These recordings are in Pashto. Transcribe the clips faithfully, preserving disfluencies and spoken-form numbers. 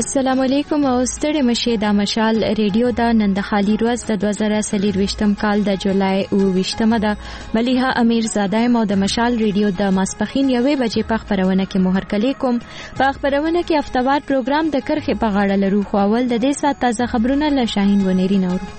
السلام علیکم او ستړي مشه د مشال ریډیو دا نن د خالی روز د دوه زره څلور کال د جولای او وشتمه ده مليحه امیر زاده مو د مشال ریډیو د ماسپخین یوې بجې په خبرونه کې مهر کلی کوم په خبرونه کې هفتوار پروګرام د کرخه په غاړه لرو خو اول د دې سات تازه خبرونه له شاهین ونيري نورو.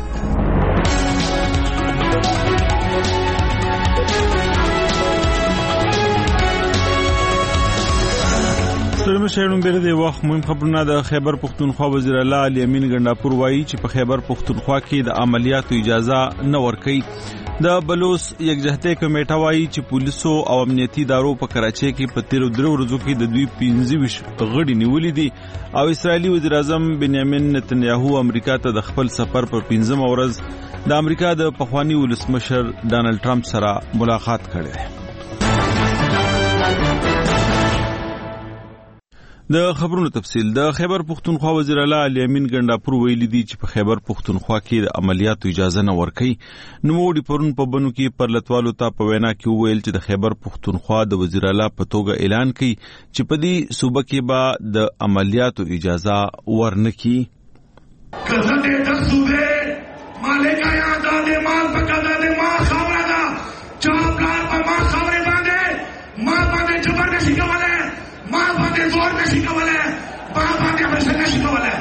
سلام شهرون ډېر دی وخت مهم خبرونه د خیبر پختونخوا وزیر اعلی الیمین ګنداپور وایي چې په خیبر پختونخوا کې د عملیاتو اجازه نه ورکړي. د بلوس یکجهتۍ کمیټه وایي چې پولیسو او امنیتي ادارو په کراچۍ کې په تیرو درو ورځو کې د دوی پنځه ویشت غړي نیولي دي او اسرائیلي وزیر اعظم بنیامین نتنیاهو امریکا ته د خپل سفر پر پنځمه ورځ د امریکا د پخوانی ولسمشر ډانلډ ټرمپ سره ملاقات کړی. د خبرونو تفصیل. د خیبر پختونخوا وزیر اعلی الیمین ګنداپور ویلي دي چې په خیبر پختونخوا کې د عملیاتو اجازه نه ورکړي. نوموړي پرون په بنو کې پرلتوالو ته په وینا کې وویل چې د خیبر پختونخوا د وزیر اعلی په توګه اعلان کړي چې په دې صوبه کې به د عملیاتو اجازه ورنکړي. کزه دې د صوبې مالک آیا د مال په کده د ما خبره ده چې پلان په ما خبره باندې ما باندې جبر نشي کولای ما باندې زور نشي کولای ما باندې برسه نشي کولای.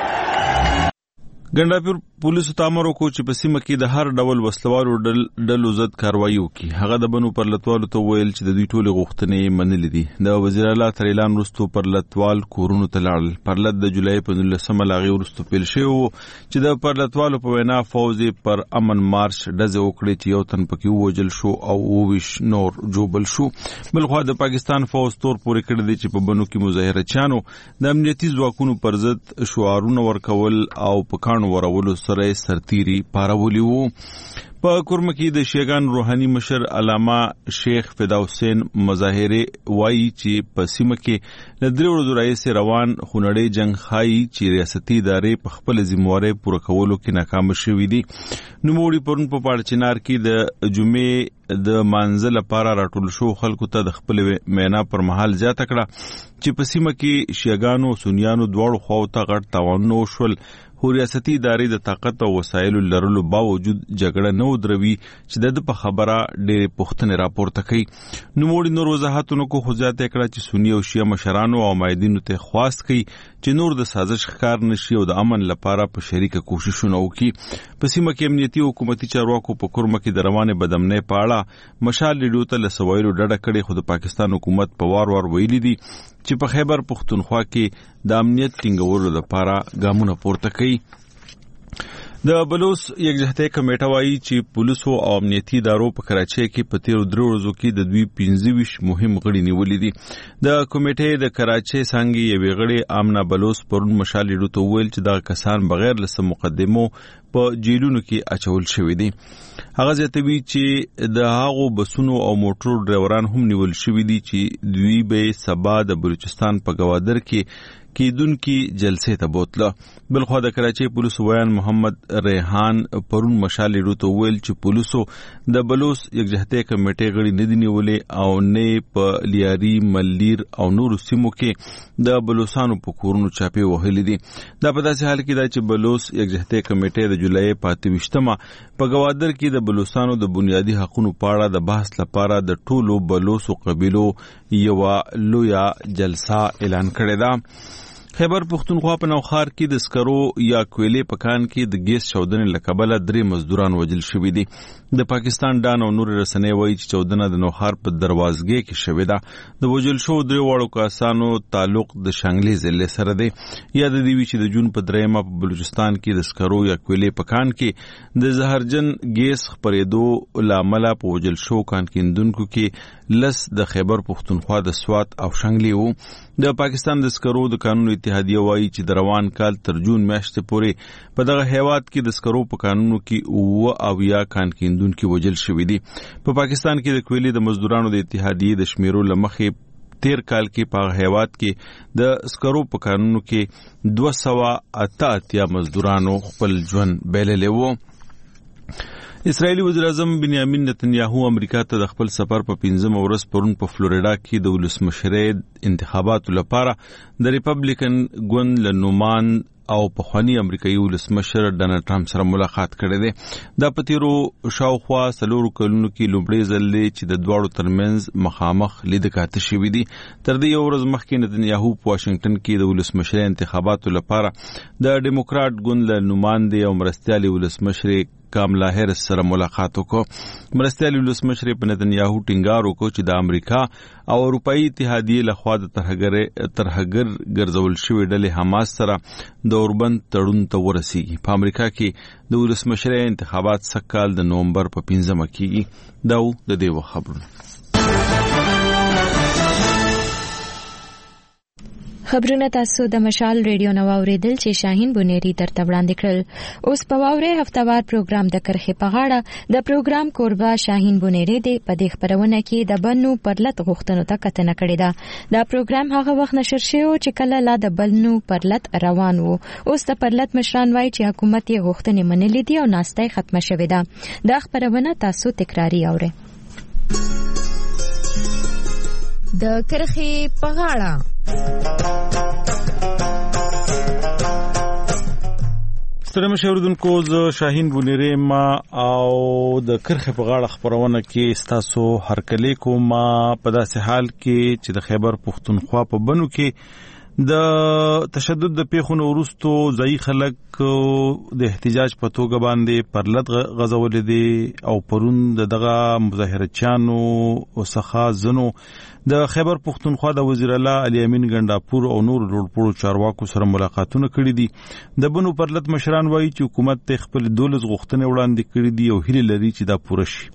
ګنداپور پولیسو ته امر وکړ چې په سیمه کې د هر ډول وسلوالو ډلو ضد کاروایی وکړي. هغه د بنو پرلتوالو ته ویل چې د دوی ټولې غوښتنې منلې دي. د وزیر اعلی تر اعلان وروسته پرلتوال کورونو ته لاړل. پرلت د جولای په نولسمه لاغي وروسته پیل شوی و چې د پرلتوالو په وینا فوز پر امن مارش ډزې وکړي چې یو تن پکې ووجل شو او اوویش نور جوبل شو. بلخوا د پاکستان فوز تور پورې کړی دی چې په بنو کې مظاهرچیانو د امنیتي ځواکونو پر ضد شعارونه ورکول او په کانو ورولو سره سرتيري پاراولي وو. په کورم کې د شیګان روحاني مشر علامه شیخ فدا حسین مظاهره وایي چې په سیمه کې د درې ورځو راځي روان خونړی جنگ خای چې ریاستي ادارې په خپل ذمہواری پوره کولو کې ناکام شوې دي. نوموړي پرون په پاړچنار کې د جمعې د مانځل لپاره راټول شو خلکو ته د خپل مینا پر محل زیاته کړه چې په سیمه کې شیګانو سنیانو دواړو خواو ته غټ تاوانونه وشول. خو ریاستي ادارې د طاقت او وسایلو لرلو باوجود جګړه نه ودروي چې د په خبره ډېر پښتنې راپورته کوي. نوموړي نور وضاحتونه کو خو زیاته کړه چې سنی او شیعه مشرانو او مایدینو ته خواست کوي چې نور د سازش ښکار نشي او د امن لپاره په شریکه کوششونه وکړي. په سیمه کې امنیتي او حکومتي چارواکو په کورمه کې د روانې بدامنۍ په اړه مشال ریډیو ته له سوایلو ډډه کړې خو د پاکستان حکومت په وار وار ویلي دي چې په خیبر پختونخوا کې د امنیت ټینګولو لپاره ګامونه پورته کوي. د بلوس یکجهتۍ کمیټه وایي چې پولیسو او امنیتي ادارو په کراچۍ کې په تیرو درو ورځو کې د دوی پنځه ویشت مهم غړي نیولي دي. د کمیټې د کراچۍ څنګه یوې غړي آمنه بلوس پرون مشال ریډیو ته ویل چې دا کسان بغیر له مقدمو په جیلونو کې اچول شوی دي. هغه ځتوی چې د هغو بسونو او موټرو ډرایوران هم نیول شوی دي چې دوی به سبا د بلوچستان په گوادر کې کیدونکو جلسې ته بوتله. بلخوا د کراچۍ پولیس ویان محمد ریحان پرون مشال ریډیو ویل چې پولیسو د بلوس یکجهتۍ کمیټې غړي نه دي نیولې او نه په لیاري ملیر او نور سیمو کې د بلوسانو په کورونو چاپی وهلې دي. دا په داسې حال کې دا چې بلوس یکجهتۍ کمیټې د جولای په وشتمه په گوادر کې د بلوسانو د بنیادی حقوقو په اړه د بحث لپاره د ټولو بلوسو قبیلو یو لویا جلسه اعلان کړې ده. خیبر پختونخوا په نوخار کې د سکرو یا کویلې پکان کې د ګیس چودنې لکبله درې مزدوران وژل شوي دي. د پاکستان ډان او نور رسنۍ وایي چې چودنه د نوخار په دروازګۍ کې شوې ده. د وژل شو درې واړو کسانو تعلق د شانګلې ضلع سره دی. یا د دې وی چې د جون په دریمه په بلوچستان کې د سکرو یا کویلې پکان کې د زهرجن ګیس خپرېدو لامل په وژل شو کان کیندونکو کې لس د خیبر پختونخوا د سوات او شانګلې وو. د پاکستان د سکرو د قانون اتحادیه وایي چې د روان کال تر جون میاشتې پورې په دغه هیواد کې د سکرو په قانونو کې اوه اویا کان کیندونکو وژل شوي دي. په پاکستان کې د کویلې د مزدورانو د اتحادیې د شمیرو لمخې تیر کال کې په هیواد کې د سکرو په قانونو کې دوه سوه اته اتیا مزدورانو خپل ژوند بایللی وو. اسرائیلي وزیر اعظم بنیامین نتنیاهو امریکا ته د خپل سفر په پنځمه ورځ پرون په فلوریډا کې د ولسمشرۍ انتخاباتو لپاره د ریپبلیکن ګوند له نومان او پخوانی امریکایي ولسمشر ډانلډ ټرمپ سره ملاقات کړی دی. دا په تیرو شاوخوا څلورو کلونو کې لومړی ځل دی چې د دواړو ترمنځ مخامخ لیدکاته شوي دي. تر دې یو ورځ مخکې نتنیاهو په واشنگټن کې د ولسمشرۍ انتخاباتو لپاره د ډیموکراټ ګوند له نوماندې او مرستیالي ولسمشرې کاملا هریس سره ملاقات وکړ. مرستیالي ولسمشر په نتنیاهو ټینګار وکړ چې د امریکا او اروپאי اتحادیې لخوا د ترهګر ترهګر ګرځول شوی ډلې حماس سره د اوربند تړون ته ورسیږي. په امریکا کې د ولسمشرۍ انتخابات سکهال د نومبر په پنځمه کېږي. دا و د دې خبرونه. خبرونه تاسو د مشال ریډیو نو اوریدل چې شاهین بونيري ترته وړاندې کړل. اوس په واوري هفتوار پروګرام د کرخې په غاړه د پروګرام کوربه شاهین بونيري دی. په دې خبرونه کې د بنو پرلط غوښتنو ته کتنه کړې ده. دا پروګرام هغه وخت نشر شوی چې کله لا د بنو پرلط روان وو. اوس د پرلط مشران وایي چې حکومت یې غوښتنې منلې دي او ناستای ختمه شوې ده. دا خبرونه تاسو تکراری اورئ. د کرخې په غاړه ستړي مشوردونکو زه شاهین بونيري ما او د کرخې په غاړه خبرونه کې ستاسو هرکلی کوم په داسې حال کې چې د خیبر پښتونخوا په بنو کې د تشدد د پیښونو وروسته ځای خلک د احتجاج په توګه باندې پرلط غزولې دي او پرون دغه مظاهرچیانو او څخه زنو د خیبر پښتونخوا د وزیر اعلی علي امین ګنداپور او نور روډپوړو چارواکو سره ملاقاتونه کړي دي. د بنو پرلط مشران وایي چې حکومت ته خپل دولس غوښتنې وړاندې کړي دي او هیله لري چې دا پوره شي.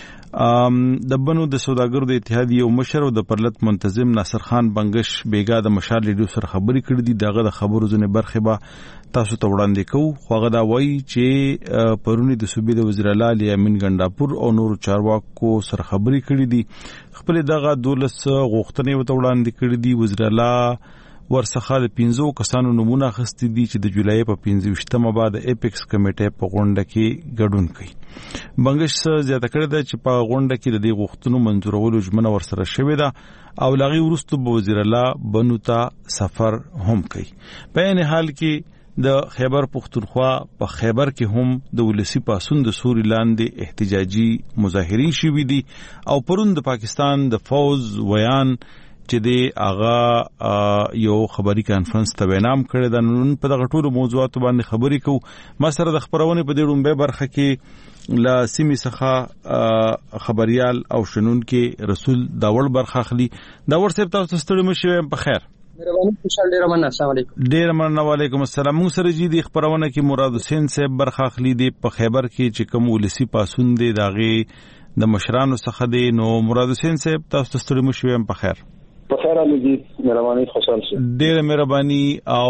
ام د بنو د سوداګرو د اتحادیې او مشر او د پرلط منتظم ناصر خان بنگش بیګا د مشال ریډیو سره خبرې کړې دي. دغه د خبرو ځنې برخه به تاسو ته وړاندې کوو. خو هغه دا وایي چې پرونی د صوبې د وزیر اعلی علي امین ګنداپور او نور چارواکو سره خبرې کړې دي. خپل دغه دولس غوښتنې وته وړاندې کړې دي. وزیر اعلی ورڅخه د پنځو کسانو نمونه اخیستي دي چې د جولای په پنځه ویشتمه بعد اپیکس کمیټې په غونډه کې ګډون کوي. بنگش زیاته کړې ده چې په غونډه کې د دې غوښتنو منظورولو ژمنه ورسره شوې ده او لغوي وروسته به وزیر اعلی بنو ته سفر هم کوي. په عین حال کې د خیبر پښتونخوا په خیبر کې هم د ولسی پاسون د سوري لاندې احتجاجي مظاهرین شوي دي او پرون د پاکستان د فوز ویان چې دی هغه یو خبري کانفرنس ته وینام کړی دا. نن په دغه ټولو موضوعاتو باندې خبرې کوو. ما سره د خبرونې په دې ډومبه برخه کې لا سیمې څخه خبريال او شنونکو رسول داول برخه اخلي. داور صاحب تاسو ستړي مشه په خیر. مهرباني خوشاله ډیر مننه. السلام علیکم. ډیر مننه. وعلیکم السلام. موږ سره جدي خبرونه کې مراد حسین صاحب برخه اخلي دی په خیبر کې چې کوم ولسی پاسون دی داغه د مشرانو څخه دی. نو مراد حسین صاحب تاسو ستړي مشه په خیر. په خیر علي مهرباني خوشاله شه. ډېر مهرباني. او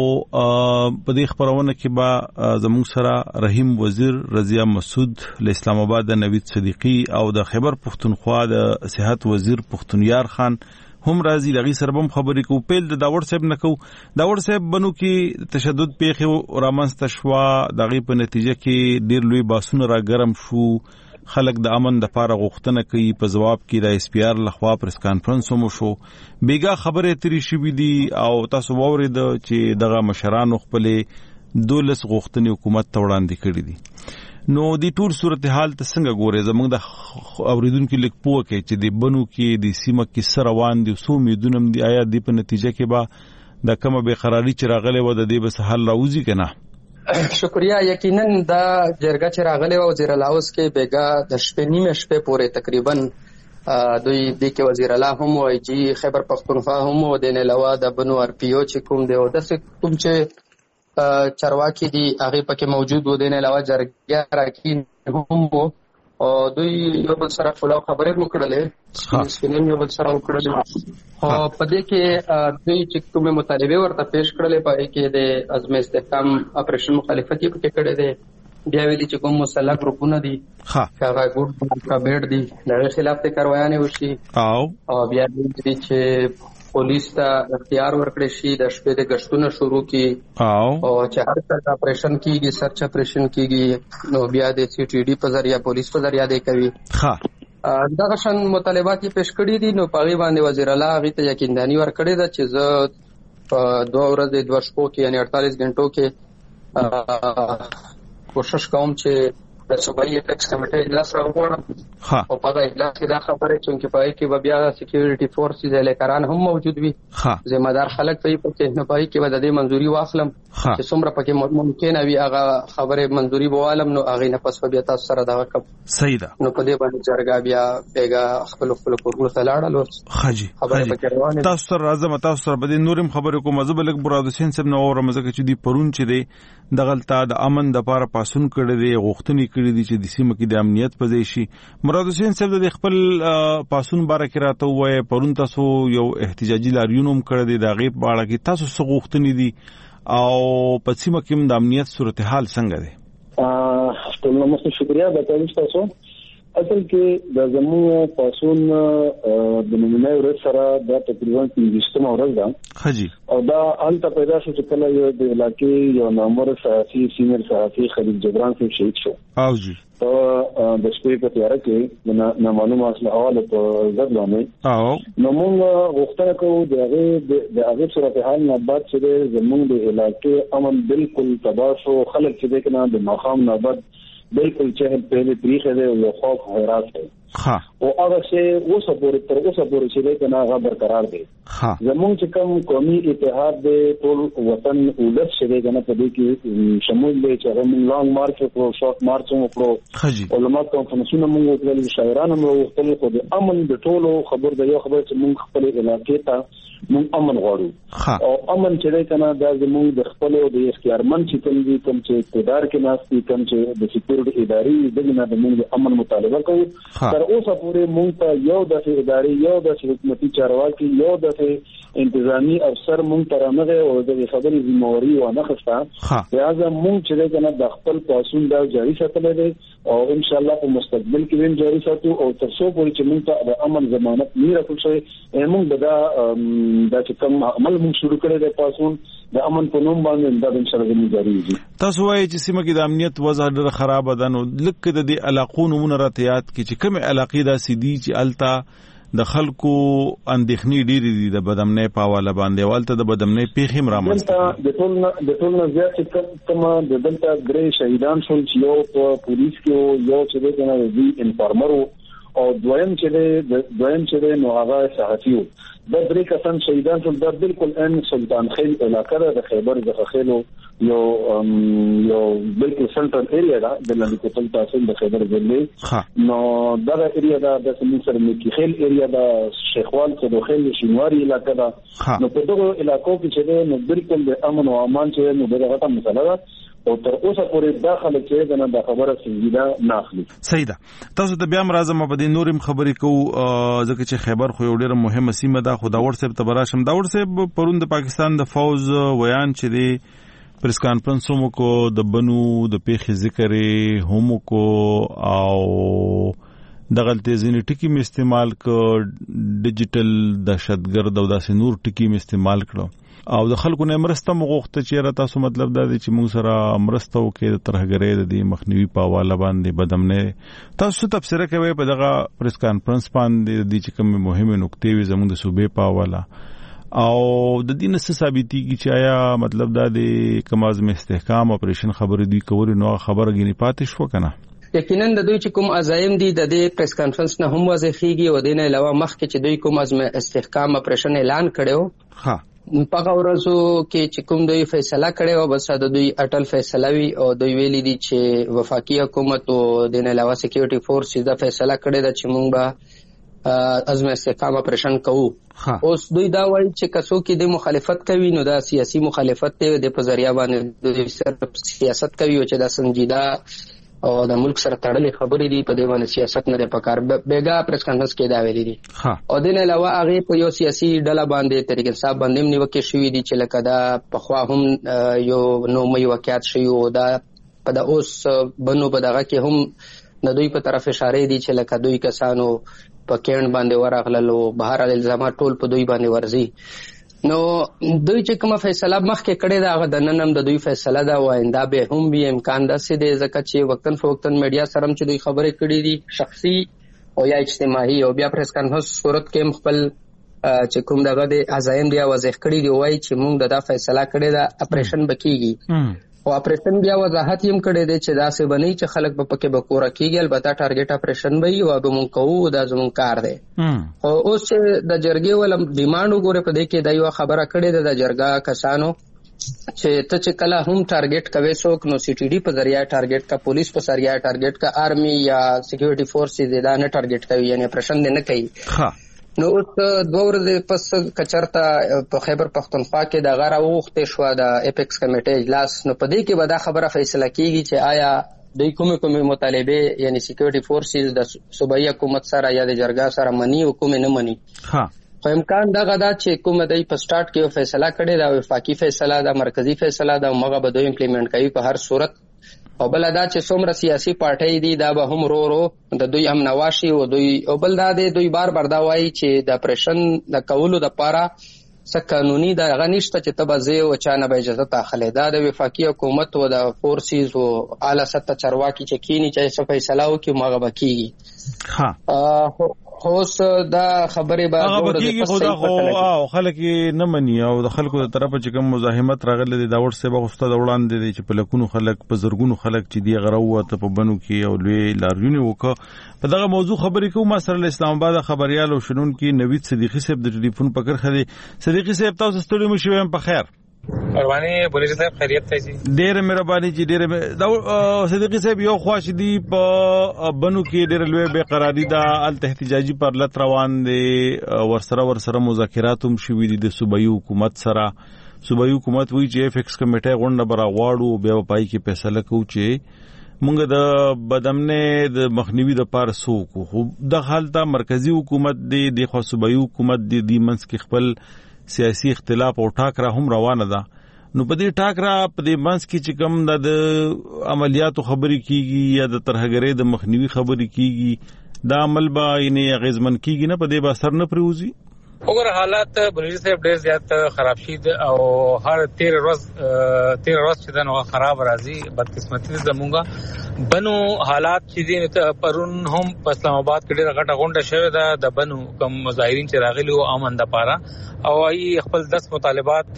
په دې خبرونه کې با زموږ سره رحیم وزیر رضیا مسعود له اسلام آباد د نوید صدیقی او د خیبر پښتونخوا د صحت وزیر پښتونیار خان هم راځي. لغي سره هم خبرې کوو. پیل د داور صاحب نه کوو. داور صاحب بنو کې تشدد پیښې رامنځته شوه. دغه په نتیجه کې ډېر لوی باسونه راګرم شو. خلک د امن د پاره غوښتنه کوي. په جواب کې د اس پی آر لخوا پریس کانفرنس هم شو. بیګا خبره تری شوې دي او تاسو وورید چې دغه مشرانو خپل دولس غوښتنې حکومت ته وړاندې کړې دي. نو د ټول صورتحال ته څنګه ګوري زموږ د اوریدونکو لیک پوه کې چې د بنو کې د سیمه کې سره روان دي سو امیدونم دي آیا د په نتیجه کې به د کومه به قراری چې راغله و د دې به حل راوځي کنه؟ شکریا. یقینا دا جرګه چې راغله و وزیر اعلی اوس کې بیګا د شپې نیمه شپې پورې تقریبا دوی د کې وزیر اعلی هم وایي چې خیبر پښتونخوا هم و د نه علاوه د بنو ار پی او چې کوم دی او د کوم چې چارواکي دي هغه پکې موجود و د نه علاوه جرګه راکې هم او دوی یو بل سره فلو خبرې وکړلې سپینم یو بل سره وکړلې. او په دې کې دوی چې کومه مطالبه ورته پیش کړلې په کې د عزم استحکام اپریشن مخالفت یې پکې کړې ده. بیا ویلي چې کوم مسلح ګروپونه دي هغه ګروپ کا بیډ دي دغه خلاف ته کاروایانه وشي. او بیا ویلي چې پولیس ته اختیار ورکړي شي د شپې د غشتونو شروع کی او او چې هر څه اپریشن کیږي سرچ اپریشن کیږي نو بیا د سی ټي ډي په ذریعہ پولیس په ذریعہ دی کوي. ها دا شان مطالبات پیش کړي دي نو په غي باندې وزیر اعلی غي ته یقیندانی ورکړي دا چې زه په دوه ورځې دوه شپو کې یعنی اړتالیس غنټو کې کوشش کوم چې د صوبایي ټیکس کمیټې اجلاس راوړم او په هغه اجلاس کې دا خبره چې په کې به بیا سکیورټي فورسز الکران هم موجود وي ذمہ دار خلک په کې نه پای کې به د دې منځوري واخلم چې څومره پکې ممکن وي هغه خبره منځوري بوالم نو هغه نه پس بیا تاسو سره دا وکم صحیح ده نو په دې باندې جرګه بیا بیګا خپل خپل کورونو ته لاړل خاجي تاسو سره راځم تاسو سره به نورم خبرې کوم زه بلک مراد حسین صاحب نو اورم زکه چې دی پرون چې دی د غلطه د امن د لپاره پاسون کړی دی غوښتنې کړی دي چې د سیمه کې د امنیت په ځای شي. مراد حسین صاحب د خپل پاسون باره کې راته وایي پرون تاسو یو احتجاجي لاریون هم کړی دی د غیب باړه کې تاسو څه غوښتنې دي او په سیمه کې د امنیت صورتحال څنګه دی؟ ا ټول نو مخ شکریا د تاسو اصل کې د زموږ پاسون د نمونه ورځ سره د تقریبا پنځه ورځ ده خجی او دا حالت پیدا شو چې کله یو د علاقې یو نامور صحافي سینیئر صحافي خلیل جبران صاحب شهید شو او جی په د شپې په تیاره کې نه معلومه اصله حواله په ځدلونه او نو موږ غوښتنه کوو د هغه د هغه صورتحال نه بعد چې زموږ د علاقې امن بالکل تباہ شو خلک چې دغه د ماقام نه بعد بالکل چهل پہلے طریقے دے او خوف حیرات ہے ها او هغه چې اوسه پورې تر اوسه پورې چې دا نه برقرار دي ها زموږ چې کوم قومي اتحاد دی ټول وطن ولس چې دا نه پدې کې شمول دی چې موږ لانګ مارچ او شارټ مارچ وکړو علماء کانفرنسونه موږ وکړل شاعران موږ وکړل خو د امن د ټولو خبر دی یو خبر چې موږ خپل علاقې ته موږ امن غواړو او امن چې دا نه دا زموږ د خپل او د اختیارمن چې کوم دي کوم چې اقتدار کې ناس دي کوم چې د سکیورټي ادارې دغه د موږ د امن مطالبه کوي تر اوسه پورې موږ ته یو د ادارې یو د حکومتي چارواکي یو د انتظامی افسر موږ ته رانغه او د خبرې ذمہواری و نه خسته لہذا موږ چې دغه د خپل پاسون دا جاری ساتل دي او ان شاء الله په مستقبل کې هم جاری ساتو او تر څو پورې چې موږ ته د امن ضمانت نه راکړل شي موږ دا د کوم عمل موږ شروع کړی د پاسون د امن په نوم باندې دا ان شاء الله جاری وي. تاسو وایي چې سیمه کې د امنیت وضع ډېره خراب ده نو لکه د دې علاقو نمونه راتيات کې چې کوم علاقې دا سيدي چې التا د خلکو اندېخنې ډېری دي د بدامنۍ په حواله باندې والته د بدامنۍ پیښې رامنځته د ټول د ټول نه زیات چې کومه د دلته درې شهیدان شول چې یو په پولیس کې یو چې د نړۍ انفارمر او دویم چې د دویم چې نو هغه صحافي د درې کسان شهیدان شول د بالکل ان سلطان خیل علاقه د خیبر د خیلو یو یو بالکل سنټرل ایریا دا د لندن کوتل تحصیل د خیبر ضلع نو دا ایریا دا د سمسر مکی خیل ایریا دا شیخوال څخه د خیل شینواری علاقه دا نو په دغه علاقو کې چې نو بالکل د امن او امان چې نو دغه غټه مسله ده او تر اوسه پورې داخله چې دا خبره سنجیده نه اخلي. صحیح ده. تاسو ته بیا مرزم په دې نورم خبرې کوو ځکه چې خیبر خو یو ډېر مهمه سیمه ده خو دا ورسې ته براشم دا ورسې پرون د پاکستان د فوز ویان چې دی پریس کانفرنس هم کو د بنو د پیښې ذکر هم کو او د غلطي ځینې ټکی م استعمال ک ډیجیټل دهشتګرد او داسې نور ټکی م استعمال کړو او د خلکو نه مرسته مغوخته چې را تاسو مطلب دا دی چې موږ سره مرسته وکړي د ترهګرۍ د دې مخنیوي په حواله باندې بدامنۍ تاسو تفسیر کوي په دغه پریس کانفرنس باندې د چې کوم مهمه نقطې وي زموږ د صوبې په حواله او د دې نس ثابتېږي چې آیا مطلب دا دی کوم ازم استحکام اپریشن خبرې دی کول نو خبره غني پاتې شو کنه یقینا د دوی چې کوم عزایم دي د دې پریس کانفرنس نه هم واضح کیږي او د نه علاوه مخکې چې دوی کوم ازم استحکام اپریشن اعلان کړو ها په ورځو کې چې کوم دوی فیصله کړي او بس د دوی اټل فیصله وی او دوی ویلي دي چې وفاقي حکومت او د نه علاوه سکیورټي فورس دا فیصله کړي دا چې موږ به ازم استحکام اپریشن کوو اوس دوی دا وایي چې کسو کې د مخالفت کوي نو دا سیاسي مخالفت دی د په ذریعہ باندې دوی صرف سیاست کوي او چې دا سنجیده او د ملک سره تړلې خبرې دي په دې باندې سیاست نه پکار بیګا پریس کانفرنس کې دا ویلي دي او د نه علاوه هغه په یو سیاسي ډله باندې طریق صاحب باندې نیوکه شوې دي چې لکه دا په خوا هم یو نو مې واقعیت شوی او دا په د اوس بنو په دغه کې هم د دوی په طرف اشاره دي چې لکه دوی کسانو په کېند باندې ورغللو، بهر الزامات ټول په دوی باندې ورځي. نو دوی چې کومه فیصله مخکې کړې ده هغه د نن هم د دوی فیصله ده او آینده به هم وي. امکان داسې دی ځکه چې وقتاً فوقتاً میډیا سره هم چې دوی خبرې کړې دي شخصي او یا اجتماعي، او بیا پریس کانفرنس صورت کې هم خپل چې کوم دغه د عزایم دی واضح کړی دی وایي چې موږ د دا فیصله کړې ده اپریشن به کیږي، او اپریشن بیا وضاحت یې هم کړی دی چې داسې به نه چې خلک به پکې به کوره کیږي، البته ټارګټ اپریشن به وي او به موږ کوو، دا زموږ کار دی. خو اوس چې د جرګې ول ډیمانډ وګوره په دې کې دا یو خبره کړې ده د جرګه کسانو چې ته چې کله هم ټارګټ کوي څوک نو سی ټي ډي په ذریعہ ټارګټ کا، پولیس په ذریعہ ټارګټ کا، آرمي یا سکیورټي فورسز دا نه ټارګټ کوي یعنی اپریشن نه کوي. نو اوس دوه ورځې پس کچرتا په خیبر پختونخوا کې د غره وختې شو د اپیکس کمیټې اجلاس، نو په دې کې به دا خبره فیصله کیږي چې آیا دوی کومې کومې مطالبه یعنی سکیورټي فورسز د صوبایي حکومت سره یا د جرګه سره مني او کومې نه مني. ها خو امکان دا غدا چې کومه دای په سٹارټ کې فیصله کړي دا وفاقي فیصله دا مرکزی فیصله دا مغه به دوی امپلیمنٹ کوي په هر صورت. او بل دا چې څومره سیاسي پارټي دي دا به هم رو رو د دوی هم نواشي او دوی او بل دا دی دوی بار بار دا وایي چې د اپریشن د کولو د پاره څه قانوني دا غنښت چې تبازه او چانه به اجازه تاخله، دا د وفاقي حکومت او د فورسز او اعلی سطح چارواکي چې کینی چې څه فیصله وکي مغه بکیږي. ها اوس دا خبرې به هغه خدا خو او خلک نه مني او د خلکو د طرفه چې کوم مزاحمت راغله د داوړ سبا غوسته د وړاندې دي چې په لکونو خلک په زرګونو خلک چې دی غروه ته په بنو کې او لوی لاریونه وکړه. په دغه موضوع خبرې کوم مسله اسلام آباد خبريال او شنون کې نوید صدیقی صاحب د ټلیفون پکړ خدي. صدیقی صاحب تاسو ستړي مو شوم په خیر؟ پروانه پولیس صاحب خیریت ته جی ډېر مهرباني جی ډېر دا صدیقی صاحب یو خواش دی په بنو کې ډېر لوی بے قراری دا ال احتجاجي پر لت روان دي ورسره ورسره مذاکرات هم شوي دي د صوبایي حکومت سره. صوبایي حکومت وی چې اف ایکس کمیټه غونډه برا غواړو بیا پای کې فیصله کوو چې مونږ د بدامنه د مخنیوي د پار سو کو د حالت مرکزی حکومت دی د خو صوبایي حکومت دی د منس کې خپل سیاسي اختلاف او ټاکرا هم روانه ده. نو په دې ټاکرا په دې منس کې چې کوم د عملیاتو خبرې کیږي یا د ترهګرۍ د مخنیوي خبرې کیږي دا عمل به یې غیزمن کیږي نه په دې به اثر نه پریوزي. وګوره حالات بلوچستان صاحب ډېر زیات خراب شي او هر تیر ورځ تیر ورځ چې دا نو خراب راځي. بدقسمتي زمونږه بنو حالات چې دي پرون هم په اسلام آباد کې ډېر غټه غونډه شوې ده د بنو کوم مظاهرین چې راغلي او امن د پاره او ای خپل دس مطالبات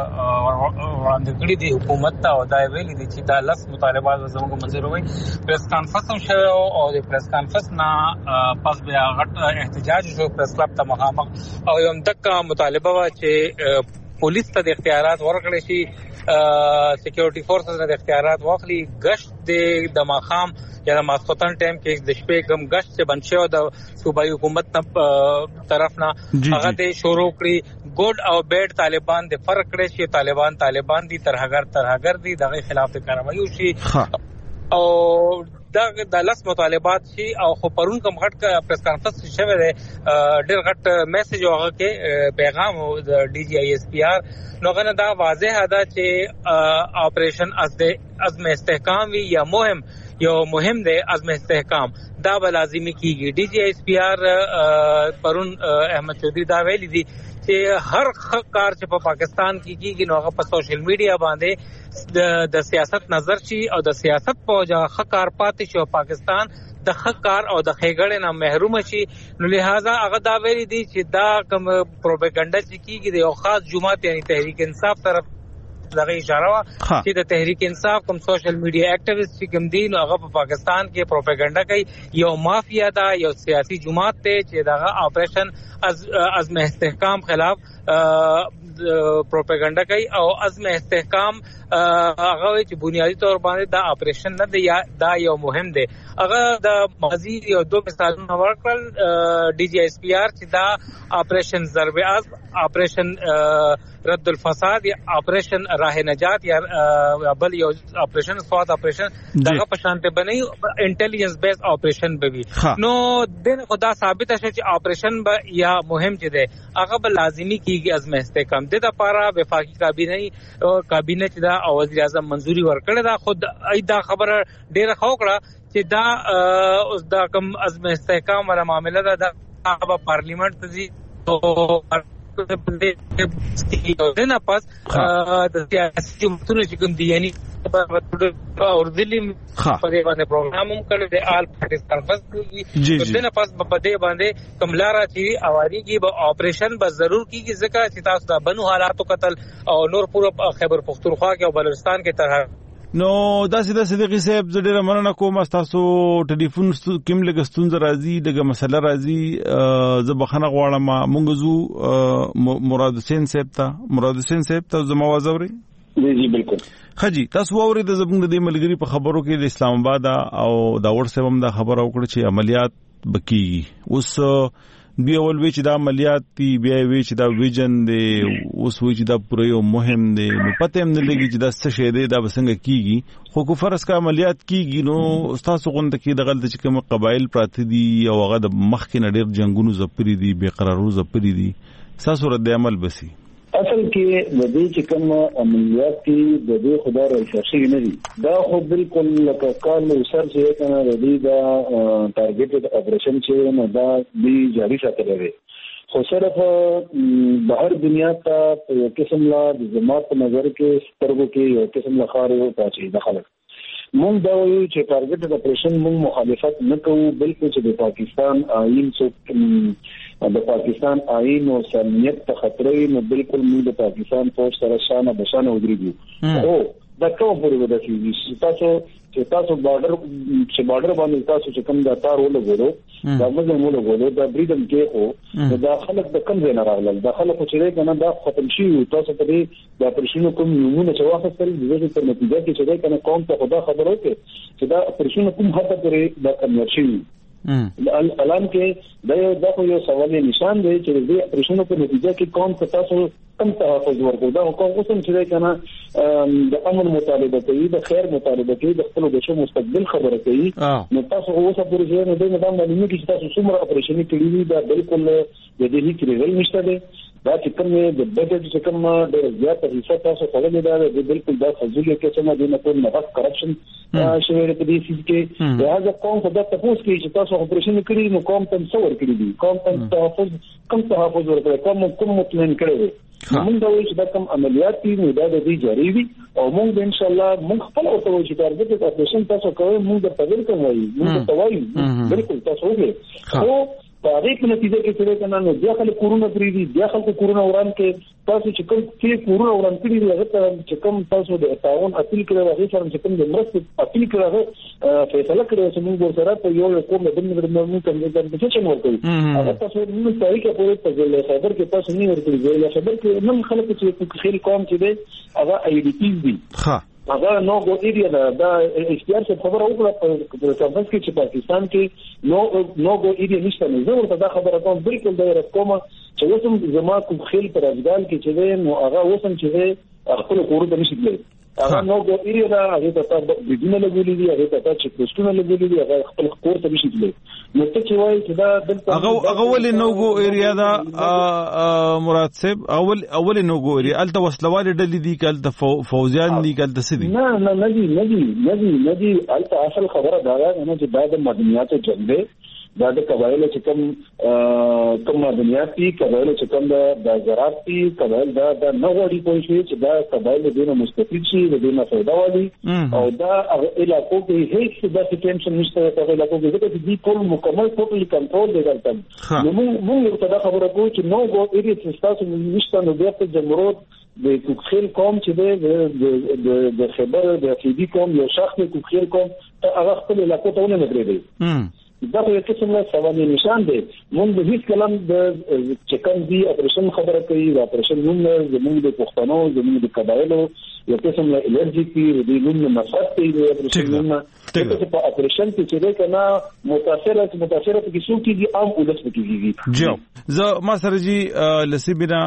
وړاندې کړي دي حکومت ته او دا ویلي دي چې دا لس مطالبات زموږ منظور وي. پریس کانفرنس هم شوی او د پریس کانفرنس نه پس بیا غټ احتجاج شو پریس کلب ته مخامخ او یم دغه مطالبه وا چې پولیس ته د اختیارات ورکړي شي، سکیورټي فورسز نه د اختیارات واخلي، غشت د ماخام یا د ماسخوتن ټایم کې د شپې کم غشت چې بنشو د صوبایي حکومت طرف نه هغه د شروع کړی. ګډ او بیډ طالبان د فرق کړي شي، طالبان طالبان دي ترهګر ترهګر دي دغه خلاف د کاروایی شي او دا د لاس مطالبات شي. او خو پرون کوم غټ پریس کانفرنس شوه دی ډېر غټ میسج هغه کې پیغام د ډي جی آی ایس پی آر نو غنه دا واضح ده چې اپریشن عزم استحکام وی یا مهم یو مهم دی عزم استحکام دا به لازمي کیږي. ډي جی آی ایس پی آر پرون احمد چودھری دا ویلي دي چې هر کار چې په پاکستان کې کیږي نو هغه په سوشل میډیا باندې د سیاست نظر شي او د سیاست په وجه خکار پاتې شي او پاکستان د خکار او د خېګړې نه محروم شي. نو لہذا هغه دا ویلي دي چې دا کوم پروپاګاندا چې کیږي د یو خاص جماعت یعنی تحریک انصاف طرف دغه اشاره وا چې د تحریک انصاف کوم سوشل میډیا اکټیویسټ چې کوم دي نو هغه په پاکستان کې پروپاګاندا کوي، یو مافیا دا یو سیاسي جماعت ته چې دغه اپریشن از عزم استحکام خلاف پروپاګاندا کوي او عزم استحکام هغه چې بنیادی تور باندې دا اپریشن نه دی دا یو مهم دی. هغه د ماضی یو دوه مثالونه ورکړل ډي جی ایس پی آر چې دا اپریشن ضرب عزم، اپریشن رد الفساد یا اپریشن راه نجات یا بل یو اپریشن سواد اپریشن دغه په شانته بنئ انټيليجنس بیس اپریشن به وي. نو دغه خدا ثابت شي چې اپریشن به یا مهم چې دی هغه به لازمي کیږي عزم استحکام د لپاره وفاقي کابینه کابینه چې دا او وزیر اعظم منځوري ورکړه دا خود ایدا خبره ډیره خوکړه چې دا اوس دا کوم عزم استحکام ولا معاملې دا هغه پارلیمنت ته ځي او دنه پاس د سیاسي متونو چې کوم دي یعنی اور دلی په دې باندې پروګرام هم کړی دی آل پاکستان بس دنه پاس په دې باندې کملارا چې اواريږي به اپریشن به ضرور کیږي ځکه چې تاسو د بنو حالاتو قتل او نور پورا خیبر پختونخوا کې او بلوچستان کې طرح نو داسې د صدیقي صاحب زړه مننه کوم تاسو ټلیفون کوم لګستون راځي دغه مسله راځي زبخنه غواړم مونږ زو مراد حسین صاحب ته مراد حسین صاحب ته زما وازوري جی جی بالکل خجی تاسو ووري د زبنګ د ملګری په خبرو کې د اسلام آباد او دا ور سبم د خبرو وکړه چې عملیات بکی اوس بیا ول وی چې دا عملیات دی بیا وی چې دا ویژن دی اوس وی چې دا پوره یو مهم دی نو پته هم نه لګي چې دا څه شی دی دا بسنګ کیږي خو کو فرض کا عملیات کیږي نو تاسو غونډه کې د غلط چې کوم قبایل پراته دي او هغه د مخ کې نډیر جنگونو زپری دي بے قرارو زپری دي تاسو رد عمل بسی اصل کې د دې چې کوم عملیات دي د دې خدای راشي نه دي دا خو بالکل لکه کال سر چې کنه د دې دا ټارګټډ اپریشن چې نه دا دی جاری ساتل لري خو صرف بهر دنیا ته یو قسم لا د جماعت په نظر کې سترګو کې یو قسم لا خار یو پاتې دخل مونږ دا وایو چې ټارګټډ اپریشن مونږ مخالفت نه کوو بلکې چې د پاکستان آئین څخه د پاکستان آئین او سلمیت ته خطرې نو بالکل موږ د پاکستان فوج سره شانه بشانه ودرېږو او دا کوم پورې ودرېږي چې تاسو چې تاسو بارډر چې بارډر باندې تاسو چې کوم دا تار ولګورو دا موږ ولګورو دا بریدم کې هو دا خلک د کم ځای نه راغلل دا خلک چې کنه دا ختم شي تاسو ته دا پرشینو کوم نمونه چې واخص کړی د دې په نتیجه کې چې کنه قوم ته خدا خبرو کې چې دا پرشینو کوم حد پورې دا کم شي الان کې دا یو د یو سوال نشان دی چې د اپریشنو په نتیجه کې قوم ته تاسو کم تحفظ ورکړو دا قوم اوسم چې کنه د امن مطالبه کوي د خیر مطالبه کوي د خپل د شو مستقبل خبره کوي نو تاسو اوسه پرې نه دی نه دا معلومه چې تاسو څومره اپریشن کړی دی دا بالکل د دې هیڅ ریزل نشته دی دا چې کوم د بجټ چې کوم د زیات حصہ تاسو خلل دا بالکل دا فزولي کې څنګه د نه کول نه کرپشن شوی د دې سیس کې دا قوم ته د تاسو کې چې تاسو اپریشن کړی نو قوم ته څور کړی دي قوم ته تحفظ کم تحفظ ورکړي کوم کوم مطمئن کړی موږ دا وایو چې دا کوم عملیات دي نو دا د دې جاری وي او موږ ان شاء الله موږ خپل او ته چې ټارګټ اپریشن تاسو کوئ موږ د تدبیر کوي موږ ته وایو بالکل تاسو وګورئ خو په دې په نتیجه کې چې کنه نو بیا خلک کورونا پری دي بیا خلک کورونا وران کې تاسو چې کوم کې کورونا وران کړی دی هغه چې کوم تاسو د تعاون اپیل کړو هغه سره چې کوم د مرستې اپیل کړو فیصله کړو چې موږ سره په یو کوم د بنګ د موږ کوم د څه ورکړي هغه تاسو موږ تاریخ په پوره په ځل خبر کې تاسو نه ورکړي ځل خبر کې نن خلک چې په خیر قوم چې دی هغه ای ډی پی دي ها هغه نو غو ایریا دا اختیار څخه خبره وکړه په کانفرنس کې چې پاکستان کې نو نو غو ایریا نشته نه زه ورته دا خبره کوم بالکل دا رقمه چې وسم زما کوم خیل پر افغان کې چې نو هغه وسم چې خپل کور ته نشي تللی هغه نو غو ایریا دا هغه ته د دینه لګولې دي هغه ته چې پوسټونه لګولې دي هغه خپل کور ته نشي تللی نو ته چې وایي چې دا هغه هغه ولې نو غو ایریا دا مراد صاحب اول اول نو غو ایریا الته وسلواله ډلې دي کله فوزیان دي کله څه دي نه نه نه دي نه دي نه دي نه دي الته اصل خبره دا ده چې دا د مدنیاتو جنگ دی دا د قبایل چې کوم کوم مدنیات دي قبایل چې کوم د زراعت دي قبایل دا د نوړي کوي چې دا قبایل دینه مستفید شي د دینه فائدہ والی او دا علاقو کې هیڅ د ټینشن نشته په علاقو کې چې دې ټول مکمل ټوټلی کنټرول دی ګټم نو موږ ته دا خبره کوو چې نو غو ایریا چې تاسو نشته نو بیا په جمهوریت د کوخیل قوم چې د د خبر د افیدی قوم یو شخص کوخیل قوم هغه خپل علاقو ته نه لګیږي دا یو قسم له سوال نشان دی موږ د هیڅ کلام د چکن دی اپریشن خبره کوي دا اپریشن موږ زموږ د پښتنو زموږ د قبایلو یو قسم له الرجی کی د نوم نفرت دی د اپریشن موږ چې په اپریشن کې چې کنه متاثره متاثره کې څوک دي عام ولس کېږي جو زه ما سره جی لسیبنا